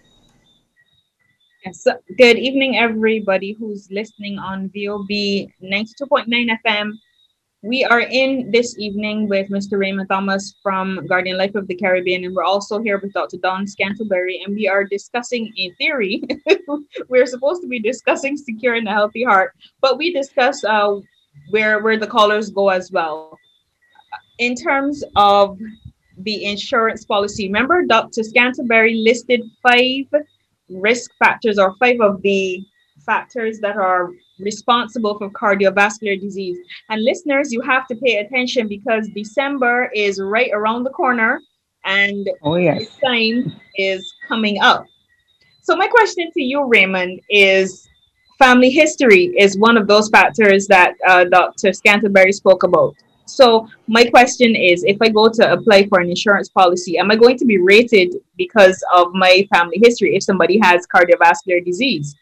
Yes. Good evening, everybody who's listening on V O B ninety-two point nine F M. We are in this evening with Mister Raymond Thomas from Guardian Life of the Caribbean, and we're also here with Doctor Don Scantlebury, and we are discussing, in theory, we're supposed to be discussing securing a healthy heart, but we discuss uh, where, where the callers go as well. In terms of the insurance policy, remember Doctor Scantlebury listed five risk factors, or five of the factors that are responsible for cardiovascular disease. And listeners, you have to pay attention because December is right around the corner and Oh, yes. this time is coming up. So my question to you, Raymond, is family history is one of those factors that uh, Doctor Scantlebury spoke about. So my question is, if I go to apply for an insurance policy, am I going to be rated because of my family history if somebody has cardiovascular disease?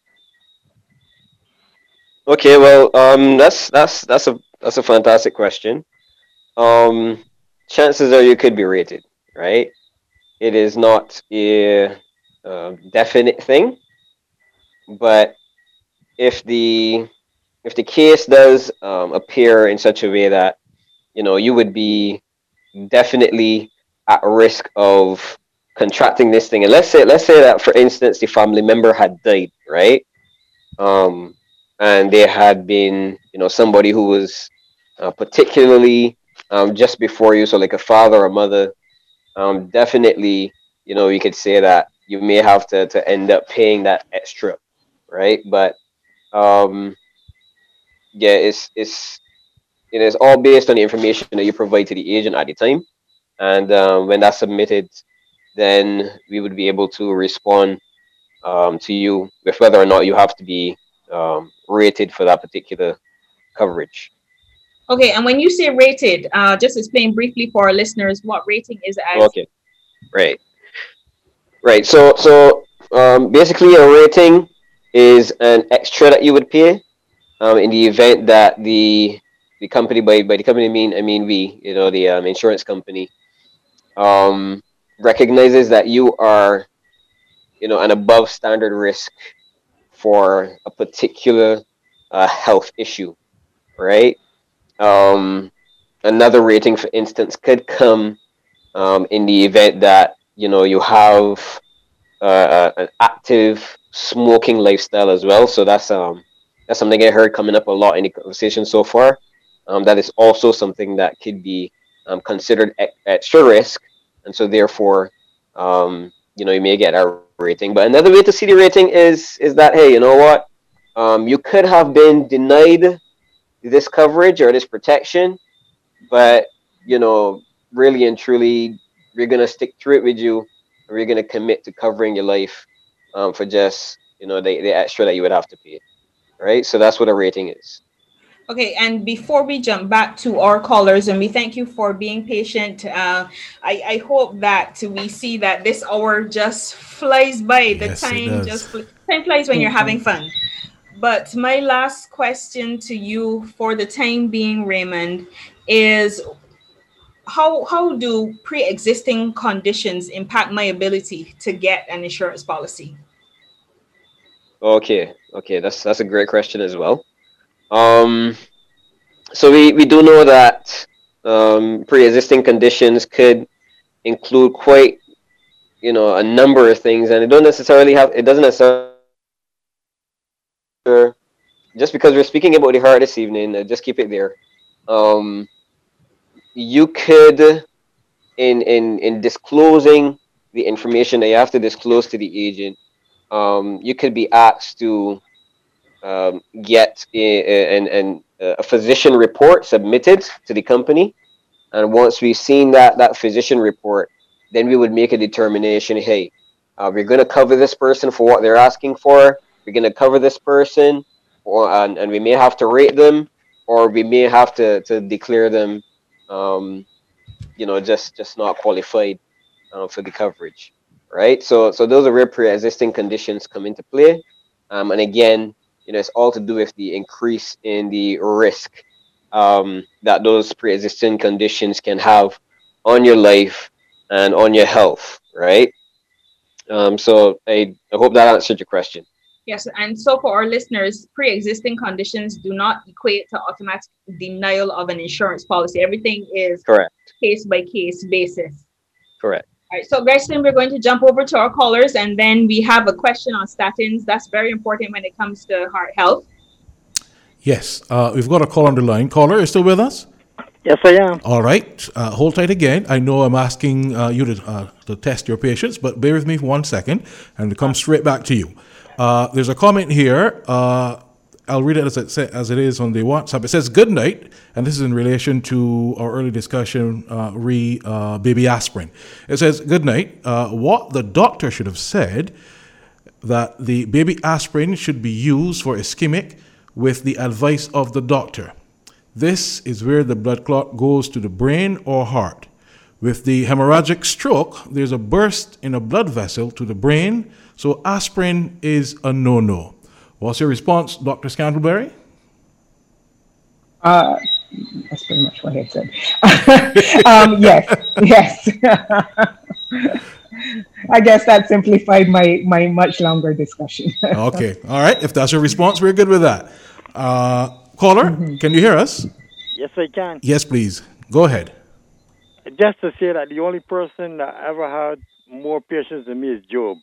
Okay, well, um, that's that's that's a that's a fantastic question. Um, chances are you could be rated, right? It is not a uh, definite thing, but if the if the case does um, appear in such a way that you know you would be definitely at risk of contracting this thing, and let's say let's say that for instance the family member had died, right? Um, and they had been, you know, somebody who was uh, particularly um, just before you, so like a father or mother, um, definitely, you know, you could say that you may have to, to end up paying that extra, right? But um, yeah, it's it's it is all based on the information that you provide to the agent at the time, and um, when that's submitted, then we would be able to respond um, to you with whether or not you have to be um, rated for that particular coverage. Okay, and when you say rated, uh, just explain briefly for our listeners what rating is as. Okay, right, right. So, so um, basically, a rating is an extra that you would pay um, in the event that the the company, by by the company I mean I mean we, you know, the um, insurance company, um, recognizes that you are, you know, an above standard risk for a particular uh, health issue, right? Um, another rating, for instance, could come um, in the event that you know you have uh, an active smoking lifestyle as well. So that's um that's something I heard coming up a lot in the conversation so far. Um, that is also something that could be um, considered e- extra risk, and so therefore, um, you know, you may get a rating. But another way to see the rating is is that, hey, you know what, um, you could have been denied this coverage or this protection, but you know, really and truly, we're gonna stick through it with you, and we're gonna commit to covering your life um, for just you know the, the extra that you would have to pay, right? So that's what a rating is. Okay, and before we jump back to our callers, and we thank you for being patient, uh, I, I hope that we see that this hour just flies by. The Yes, it time does. just fl- time flies when you're having fun. But my last question to you for the time being, Raymond, is how how do pre-existing conditions impact my ability to get an insurance policy? Okay, okay, that's that's a great question as well. Um, so we, we do know that um, pre-existing conditions could include quite, you know, a number of things, and it don't necessarily have it doesn't necessarily just because we're speaking about the heart this evening. Uh, just keep it there. Um, you could in in in disclosing the information that you have to disclose to the agent, um, you could be asked to um, get a, a, an, an, a physician report submitted to the company. And once we've seen that, that physician report, then we would make a determination, hey, uh, we're going to cover this person for what they're asking for. We're going to cover this person, or, and, and we may have to rate them, or we may have to, to declare them, um, you know, just, just not qualified uh, for the coverage, right? So, so those are where pre-existing conditions come into play. Um, and again, you know, it's all to do with the increase in the risk um, that those pre-existing conditions can have on your life and on your health, right? Um, so I, I hope that answered your question. Yes, and so for our listeners, pre-existing conditions do not equate to automatic denial of an insurance policy. Everything is correct, case by case basis. Correct. All right, so Gersten, we're going to jump over to our callers, and then we have a question on statins. That's very important when it comes to heart health. Yes, uh, we've got a call on the line. Caller, are you still with us? Yes, I am. All right. Uh, hold tight again. I know I'm asking uh, you to, uh, to test your patience, but bear with me for one second, and to come straight back to you. Uh, there's a comment here. Uh, I'll read it as it, say, as it is on the WhatsApp. It says, good night, and this is in relation to our early discussion uh, re uh, baby aspirin. It says, good night. Uh, what the doctor should have said, that the baby aspirin should be used for ischemic with the advice of the doctor. This is where the blood clot goes to the brain or heart. With the hemorrhagic stroke, there's a burst in a blood vessel to the brain, so aspirin is a no-no. What's your response, Doctor Scantlebury? Uh, that's pretty much what I said. um, yes, yes. I guess that simplified my, my much longer discussion. Okay, all right. If that's your response, we're good with that. Uh, caller, mm-hmm. Can you hear us? Yes, I can. Yes, please. Go ahead. Just to say that the only person that ever had more patience than me is Job.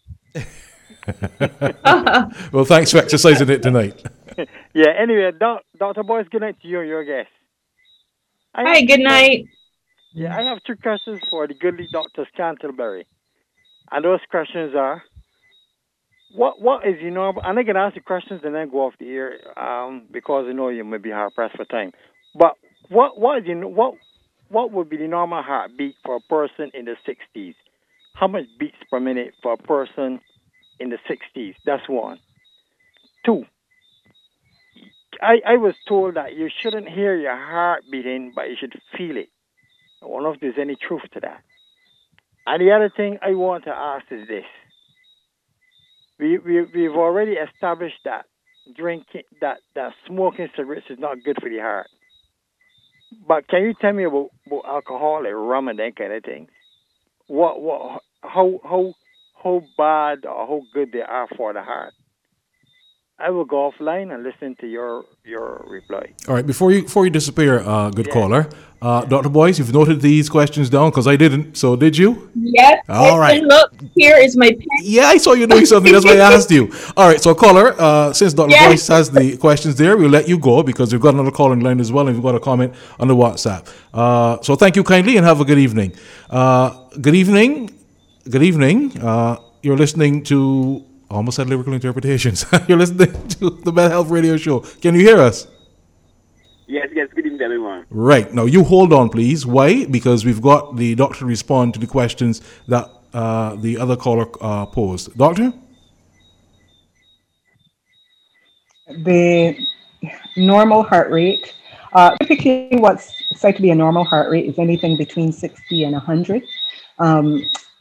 Well, thanks for exercising it tonight. Yeah, anyway, doc, Doctor Boyce, good night to you and your guest. I Hi, good night. Yeah, I have two questions for the goodly Doctor Scantlebury. And those questions are, what what is the normal, and I can ask the questions and then go off the air um, because I know you may be hard pressed for time. But what what is the, what what would be the normal heartbeat for a person in the sixties? How much beats per minute for a person in the sixties? That's one. Two, I, I was told that you shouldn't hear your heart beating, but you should feel it. I don't know if there's any truth to that. And the other thing I want to ask is this. We, we, we've already established that drinking, that, that smoking cigarettes is not good for the heart. But can you tell me about, about alcohol, like rum and that kind of thing? What, what, how, how, how bad or how good they are for the heart? I will go offline and listen to your your reply. All right, before you before you disappear, uh, good yeah. caller, uh, Doctor Boyce, you've noted these questions down because I didn't. So did you? Yes. All right. Look, here is my pen. Yeah, I saw you doing something. That's why I asked you. All right, so caller, uh, since Doctor Yes. Boyce has the questions there, we'll let you go because we've got another call in line as well, and we've got a comment on the WhatsApp. Uh, so thank you kindly and have a good evening. Uh, good evening. Good evening. Uh, you're listening to. I almost said lyrical interpretations. You're listening to the Better Health Radio Show. Can you hear us? Yes, yes. Good evening, everyone. Right. Now, you hold on, please. Why? Because we've got the doctor to respond to the questions that uh, the other caller uh, posed. Doctor? The normal heart rate. Uh, typically, what's said to be a normal heart rate is anything between sixty and one hundred. Um,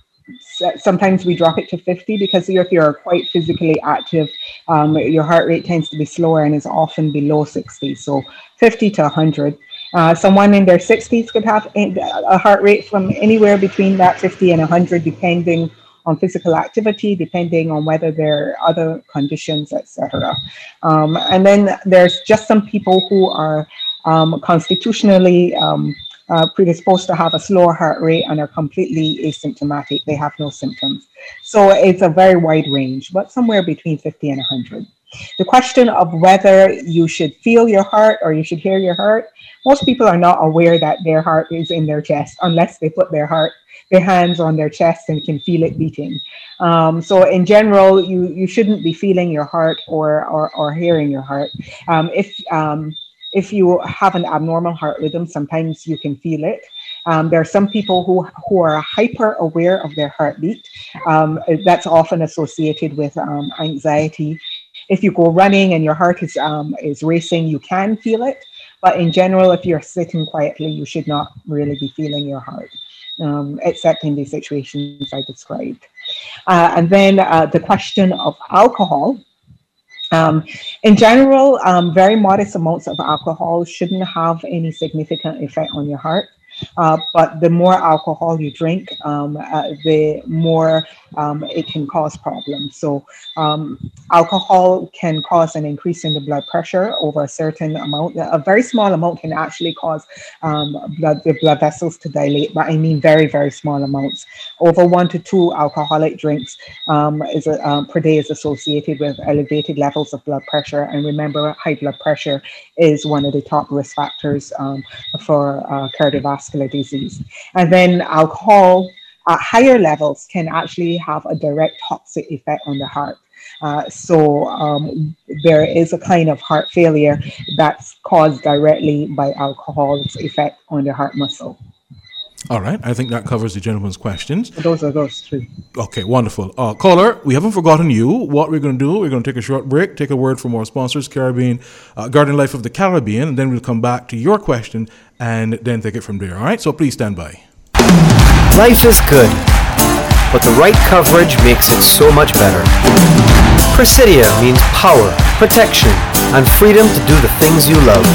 sometimes we drop it to fifty because if you're quite physically active, um, your heart rate tends to be slower and is often below sixty. So fifty to one hundred. Uh, someone in their sixties could have a heart rate from anywhere between that fifty and one hundred, depending on physical activity, depending on whether there are other conditions, et cetera. Um, and then there's just some people who are um, constitutionally um, uh, predisposed to have a slower heart rate and are completely asymptomatic. They have no symptoms. So it's a very wide range, but somewhere between fifty and one hundred. The question of whether you should feel your heart or you should hear your heart, most people are not aware that their heart is in their chest unless they put their heart, their hands on their chest and can feel it beating. Um, so in general, you, you shouldn't be feeling your heart or, or, or hearing your heart. Um, if, um, if you have an abnormal heart rhythm, sometimes you can feel it. Um, there are some people who, who are hyper aware of their heartbeat. Um, that's often associated with um, anxiety. If you go running and your heart is, um, is racing, you can feel it. But in general, if you're sitting quietly, you should not really be feeling your heart, um, except in the situations I described. Uh, and then uh, the question of alcohol. Um, in general, um, very modest amounts of alcohol shouldn't have any significant effect on your heart. Uh, but the more alcohol you drink, um, uh, the more um, it can cause problems. So um, alcohol can cause an increase in the blood pressure over a certain amount. A very small amount can actually cause um, blood, the blood vessels to dilate, but I mean very, very small amounts. Over one to two alcoholic drinks um, is a, um, per day is associated with elevated levels of blood pressure. And remember, high blood pressure is one of the top risk factors um, for uh, cardiovascular disease. And then alcohol at higher levels can actually have a direct toxic effect on the heart. Uh, so um, there is a kind of heart failure that's caused directly by alcohol's effect on the heart muscle. All right, I think that covers the gentleman's questions. Those are those three. Okay, wonderful. Uh, caller, we haven't forgotten you. What we're going to do, we're going to take a short break, take a word from our sponsors, Caribbean, uh, Garden Life of the Caribbean, and then we'll come back to your question and then take it from there. All right, so please stand by. Life is good, but the right coverage makes it so much better. Presidia means power, protection, and freedom to do the things you love.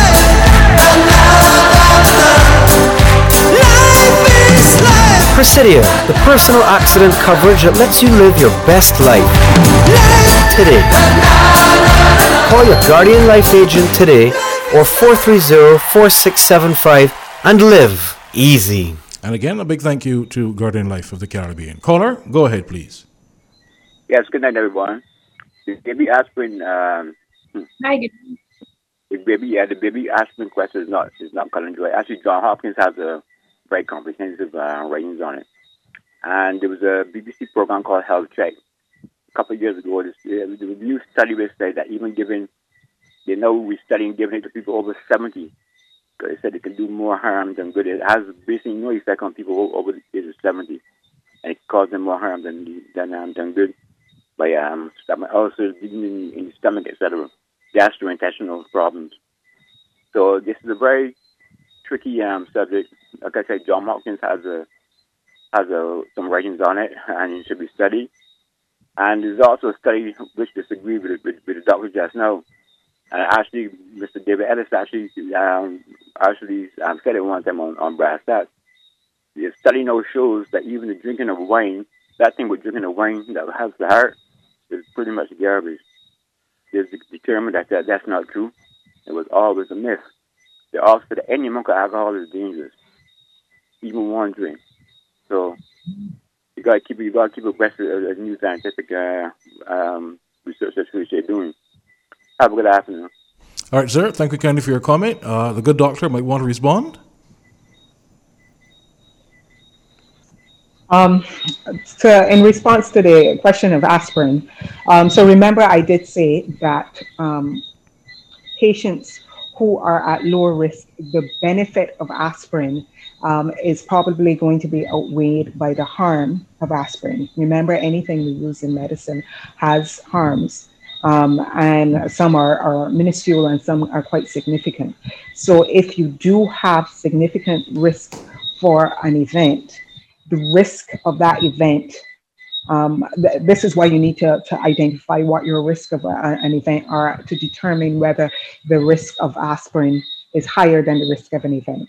Presidia, the personal accident coverage that lets you live your best life. Today. Call your Guardian Life agent today or four three zero, four six seven five and live easy. And again, a big thank you to Guardian Life of the Caribbean. Caller, go ahead, please. Yes, good night, everyone. The baby aspirin. Um, Hi, good the baby, yeah, the baby aspirin question is not is not cut and dry. Actually, John Hopkins has a very comprehensive uh, writings on it. And there was a B B C program called Health Check a couple of years ago. This, uh, the new study was said that even given, they know we're studying giving it to people over seventy. Because they said it can do more harm than good. It has basically no effect on people over the age of seventy. And it causes them more harm than than, um, than good by um, stomach ulcers, in, in the stomach, et cetera. Gastrointestinal problems. So this is a very tricky um, subject. Like I said, John Hopkins has a has a, some writings on it, and it should be studied. And there's also a study which disagrees with, with, with the doctor just now. And actually, Mister David Ellis actually um, actually um, said it one time on, on Brass Stats. The study now shows that even the drinking of wine, that thing with drinking of wine that has the heart, is pretty much garbage. It's determined that, that that's not true. It was always a myth. They also said that any amount of alcohol is dangerous, even one drink. So you gotta keep you gotta keep abreast of the new scientific uh, um, research that's which they're doing. Have a good afternoon. All right, sir. Thank you kindly for your comment. Uh, the good doctor might want to respond. Um, so in response to the question of aspirin, um, so remember I did say that um, patients who are at lower risk, the benefit of aspirin um, is probably going to be outweighed by the harm of aspirin. Remember, anything we use in medicine has harms. Um, and some are, are minuscule and some are quite significant. So if you do have significant risk for an event, the risk of that event, um, th- this is why you need to, to identify what your risk of a, an event are to determine whether the risk of aspirin is higher than the risk of an event.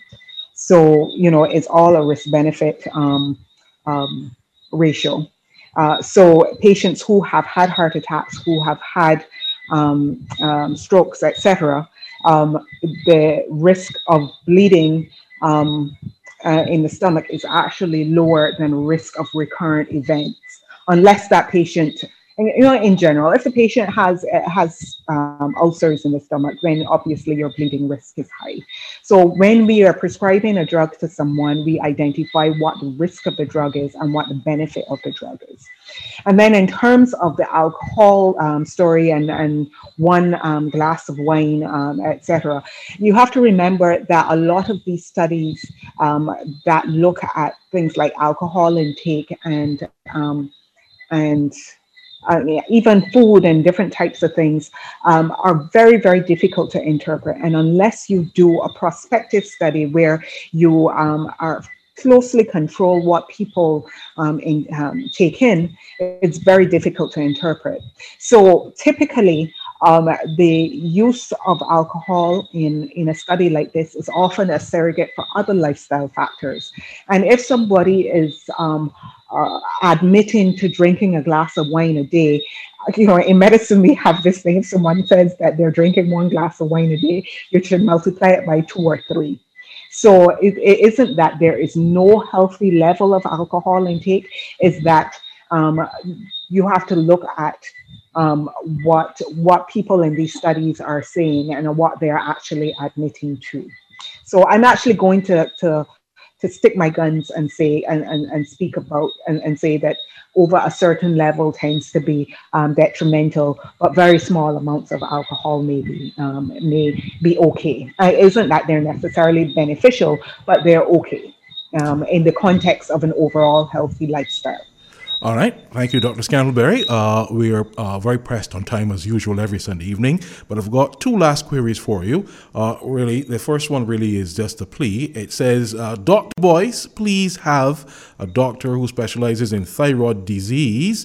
So, you know, it's all a risk benefit um, um, ratio. Uh, so patients who have had heart attacks, who have had um, um, strokes, et cetera, um, the risk of bleeding um, uh, in the stomach is actually lower than risk of recurrent events, unless that patient, and, you know, in general, if the patient has uh, has um, ulcers in the stomach, then obviously your bleeding risk is high. So when we are prescribing a drug to someone, we identify what the risk of the drug is and what the benefit of the drug is. And then in terms of the alcohol um, story and, and one um, glass of wine, um, et cetera, you have to remember that a lot of these studies um, that look at things like alcohol intake and um, and Uh, even food and different types of things um, are very, very difficult to interpret. And unless you do a prospective study where you um, are closely control what people um, in, um, take in, it's very difficult to interpret. So typically, um, the use of alcohol in, in a study like this is often a surrogate for other lifestyle factors. And if somebody is um, uh, admitting to drinking a glass of wine a day, you know, in medicine, we have this thing, if someone says that they're drinking one glass of wine a day, you should multiply it by two or three. So it, it isn't that there is no healthy level of alcohol intake, it's that um, you have to look at um, what, what people in these studies are saying and what they're actually admitting to. So I'm actually going to, to, to stick my guns and say, and, and, and speak about, and, and say that over a certain level tends to be um, detrimental, but very small amounts of alcohol may be, um, may be okay. Uh, it isn't that they're necessarily beneficial, but they're okay um, in the context of an overall healthy lifestyle. All right. Thank you, Doctor Scantlebury. Uh, we are uh, very pressed on time as usual every Sunday evening, but I've got two last queries for you. Uh, really, the first one really is just a plea. It says, uh, Doctor Boyce, please have a doctor who specializes in thyroid disease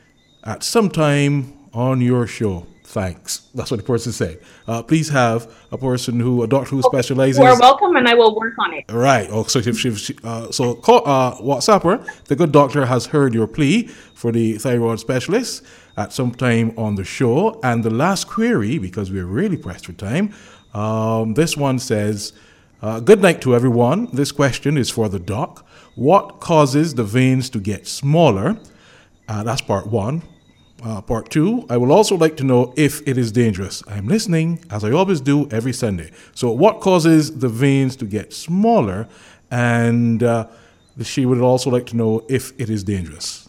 at some time on your show. Thanks. That's what the person said. Uh, please have a person who, a doctor who specializes. You are welcome, and I will work on it. Right. Oh, so if she, uh, so call, uh, WhatsApp her. The good doctor has heard your plea for the thyroid specialist at some time on the show. And the last query, because we're really pressed for time, um, this one says, uh, good night to everyone. This question is for the doc. What causes the veins to get smaller? Uh, that's part one. Uh, part two, I would also like to know if it is dangerous. I'm listening, as I always do every Sunday. So what causes the veins to get smaller? And uh, she would also like to know if it is dangerous.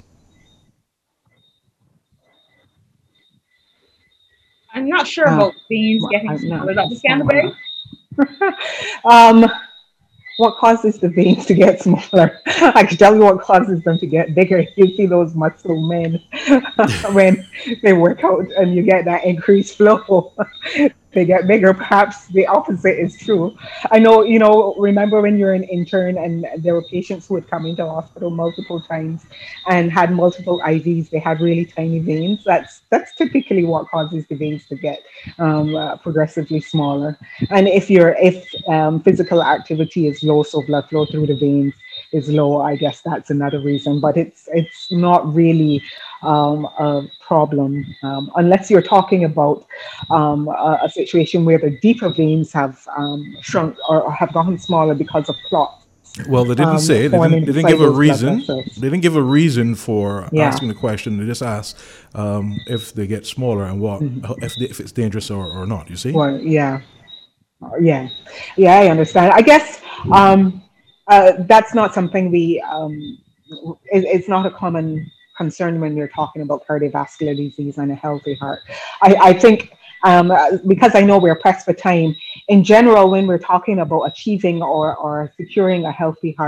I'm not sure uh, about veins getting smaller. Doctor Scantlebury? um, What causes the veins to get smaller? I can tell you what causes them to get bigger. You see those muscle men when they work out and you get that increased flow. They get bigger. Perhaps the opposite is true. I know, you know, remember when you're an intern and there were patients who would come into hospital multiple times and had multiple I Vs. They had really tiny veins. That's that's typically what causes the veins to get um, uh, progressively smaller. And if you're if um, physical activity is low, so blood flow through the veins is low, I guess that's another reason. But it's it's not really um, a problem um, unless you're talking about um, a, a situation where the deeper veins have um, shrunk or have gotten smaller because of clots. Well, they didn't um, say. They didn't, they didn't give a reason. They didn't give a reason for yeah. asking the question. They just asked um, if they get smaller and what, mm-hmm. if, they, if it's dangerous or, or not. You see? Well, yeah, yeah, yeah. I understand. I guess um, uh, that's not something we. Um, it, it's not a common concern when we're talking about cardiovascular disease and a healthy heart. I, I think. Um, because I know we're pressed for time, in general, when we're talking about achieving or, or securing a healthy heart,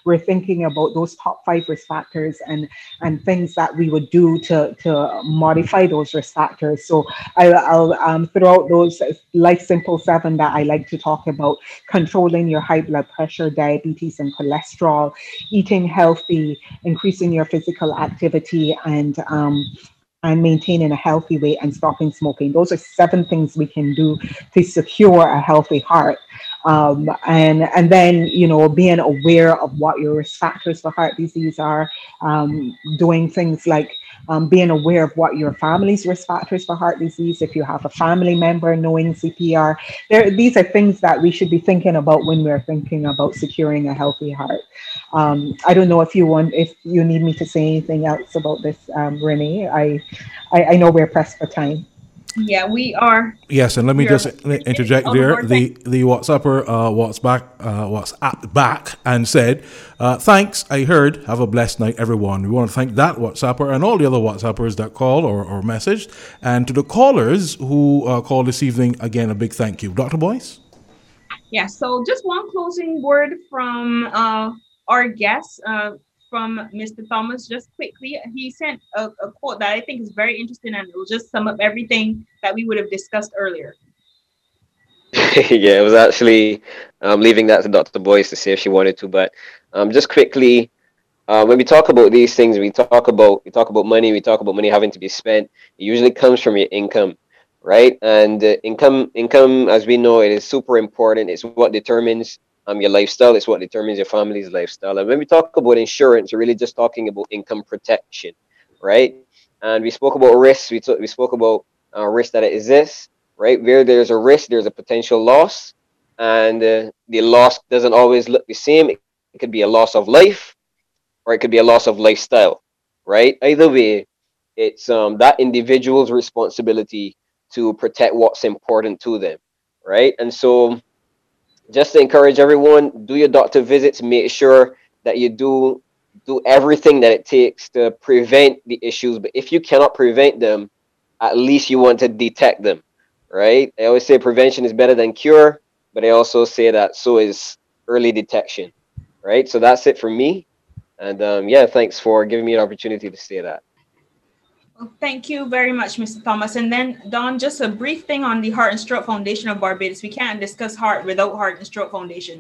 we're thinking about those top five risk factors and, and things that we would do to, to modify those risk factors. So I, I'll um, throw out those Life Simple seven that I like to talk about: controlling your high blood pressure, diabetes, and cholesterol, eating healthy, increasing your physical activity, and um, and maintaining a healthy weight, and stopping smoking. Those are seven things we can do to secure a healthy heart. Um, and, and then, you know, being aware of what your risk factors for heart disease are, um, doing things like um, being aware of what your family's risk factors for heart disease. If you have a family member, knowing C P R, there, these are things that we should be thinking about when we're thinking about securing a healthy heart. Um, I don't know if you want, if you need me to say anything else about this, um, Renee. I, I, I know we're pressed for time. Yeah, we are. Yes, and let me just interject there. The the WhatsApper uh, what's back, uh, WhatsApp back and said, uh, "Thanks, I heard. Have a blessed night, everyone." We want to thank that WhatsApper and all the other WhatsAppers that called or, or messaged, and to the callers who uh, called this evening. Again, a big thank you, Doctor Boyce. Yeah. So just one closing word from uh, our guest. Uh, From Mister Thomas, just quickly, he sent a, a quote that I think is very interesting, and it will just sum up everything that we would have discussed earlier. Yeah, it was actually um, leaving that to Doctor Boyce to see if she wanted to, but um, just quickly, uh, when we talk about these things, we talk about we talk about money, we talk about money having to be spent. It usually comes from your income, right? And uh, income, income, as we know, it is super important. It's what determines Um, your lifestyle. It's what determines your family's lifestyle. And when we talk about insurance, we're really just talking about income protection, right? And we spoke about risks. We, t- we spoke about uh, risks that exists, right? Where there's a risk, there's a potential loss. And uh, the loss doesn't always look the same. It, it could be a loss of life, or it could be a loss of lifestyle, right? Either way, it's um, that individual's responsibility to protect what's important to them, right? And so just to encourage everyone, do your doctor visits. Make sure that you do do everything that it takes to prevent the issues. But if you cannot prevent them, at least you want to detect them, right? I always say prevention is better than cure, but I also say that so is early detection, right? So that's it for me. And um, yeah, thanks for giving me an opportunity to say that. Well, thank you very much, Mister Thomas. And then, Don, just a brief thing on the Heart and Stroke Foundation of Barbados. We can't discuss heart without Heart and Stroke Foundation.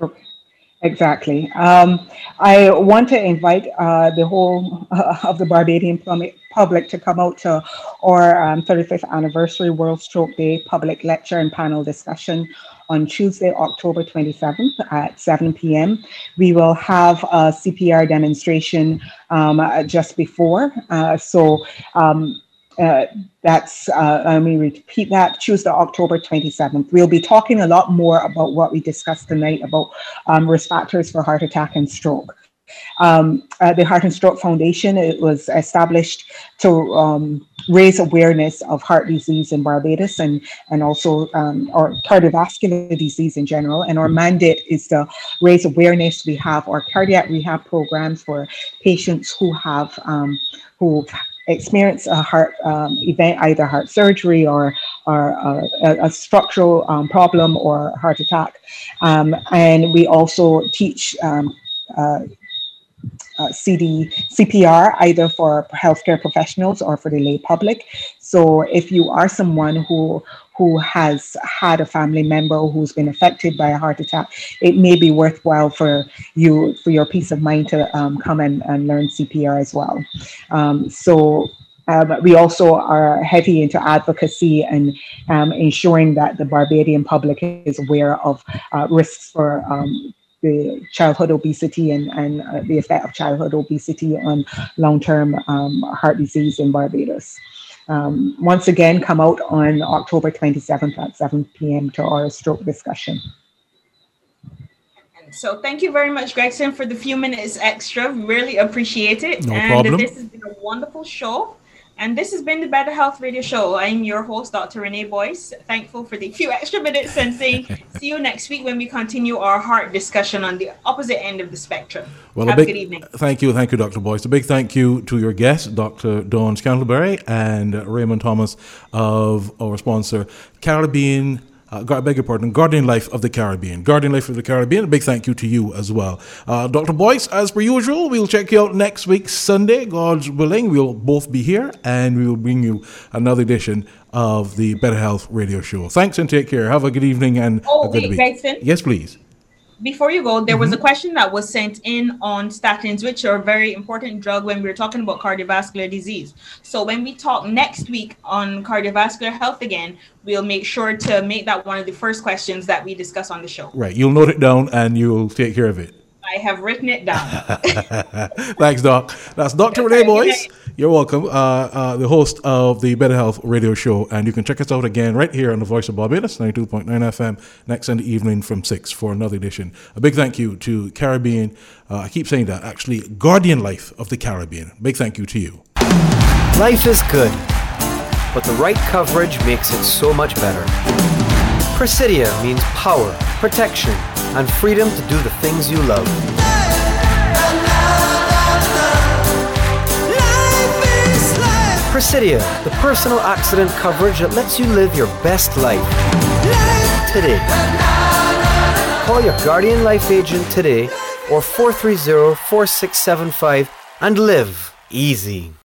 Exactly. Um, I want to invite uh, the whole uh, of the Barbadian public to come out to our um, thirty-fifth anniversary World Stroke Day public lecture and panel discussion on Tuesday, October twenty-seventh at seven p.m. We will have a C P R demonstration um, just before. Uh, so um, uh, that's, uh, let me repeat that, Tuesday, October twenty-seventh. We'll be talking a lot more about what we discussed tonight about um, risk factors for heart attack and stroke. Um, uh, the Heart and Stroke Foundation, it was established to um, raise awareness of heart disease in Barbados and, and also um, or cardiovascular disease in general. And our mandate is to raise awareness. We have our cardiac rehab programs for patients who have um, who experience a heart um, event, either heart surgery or, or uh, a, a structural um, problem or heart attack. Um, and we also teach um, uh, Uh, C D, C P R, either for healthcare professionals or for the lay public. So if you are someone who who has had a family member who's been affected by a heart attack, it may be worthwhile for you, for your peace of mind, to um, come and, and learn C P R as well. Um, so um, we also are heavy into advocacy and um, ensuring that the Barbadian public is aware of uh, risks for um, the childhood obesity and, and uh, the effect of childhood obesity on long-term um, heart disease in Barbados. Um, once again, come out on October twenty-seventh at seven p.m. to our stroke discussion. So thank you very much, Gregson, for the few minutes extra. We really appreciate it. No and problem. This has been a wonderful show. And this has been the Better Health Radio Show. I'm your host, Doctor Renee Boyce. Thankful for the few extra minutes and saying see you next week when we continue our heart discussion on the opposite end of the spectrum. Well, Have a big a good evening. Thank you. Thank you, Doctor Boyce. A big thank you to your guests, Doctor Dawn Scantlebury and Raymond Thomas of our sponsor, Caribbean Uh, I beg your pardon, Guardian Life of the Caribbean. Guardian Life of the Caribbean, a big thank you to you as well. Uh, Doctor Boyce, as per usual, we'll check you out next week, Sunday. God's willing, we'll both be here, and we will bring you another edition of the Better Health Radio Show. Thanks and take care. Have a good evening and oh, a good wait, week. Gregson? Yes, please. Before you go, there mm-hmm. was a question that was sent in on statins, which are a very important drug when we were talking about cardiovascular disease. So when we talk next week on cardiovascular health again, we'll make sure to make that one of the first questions that we discuss on the show. Right. You'll note it down and you'll take care of it. I have written it down. Thanks, Doc. That's Doctor Renee Boyce. You're welcome. Uh, uh, the host of the Better Health Radio Show. And you can check us out again right here on the Voice of Barbados, ninety-two point nine F M, next Sunday evening from six for another edition. A big thank you to Caribbean. Uh, I keep saying that, actually, Guardian Life of the Caribbean. Big thank you to you. Life is good, but the right coverage makes it so much better. Presidia means power, protection, and freedom to do the things you love. Presidia, the personal accident coverage that lets you live your best life. Today. Call your Guardian Life agent today or four three zero, four six seven five and live easy.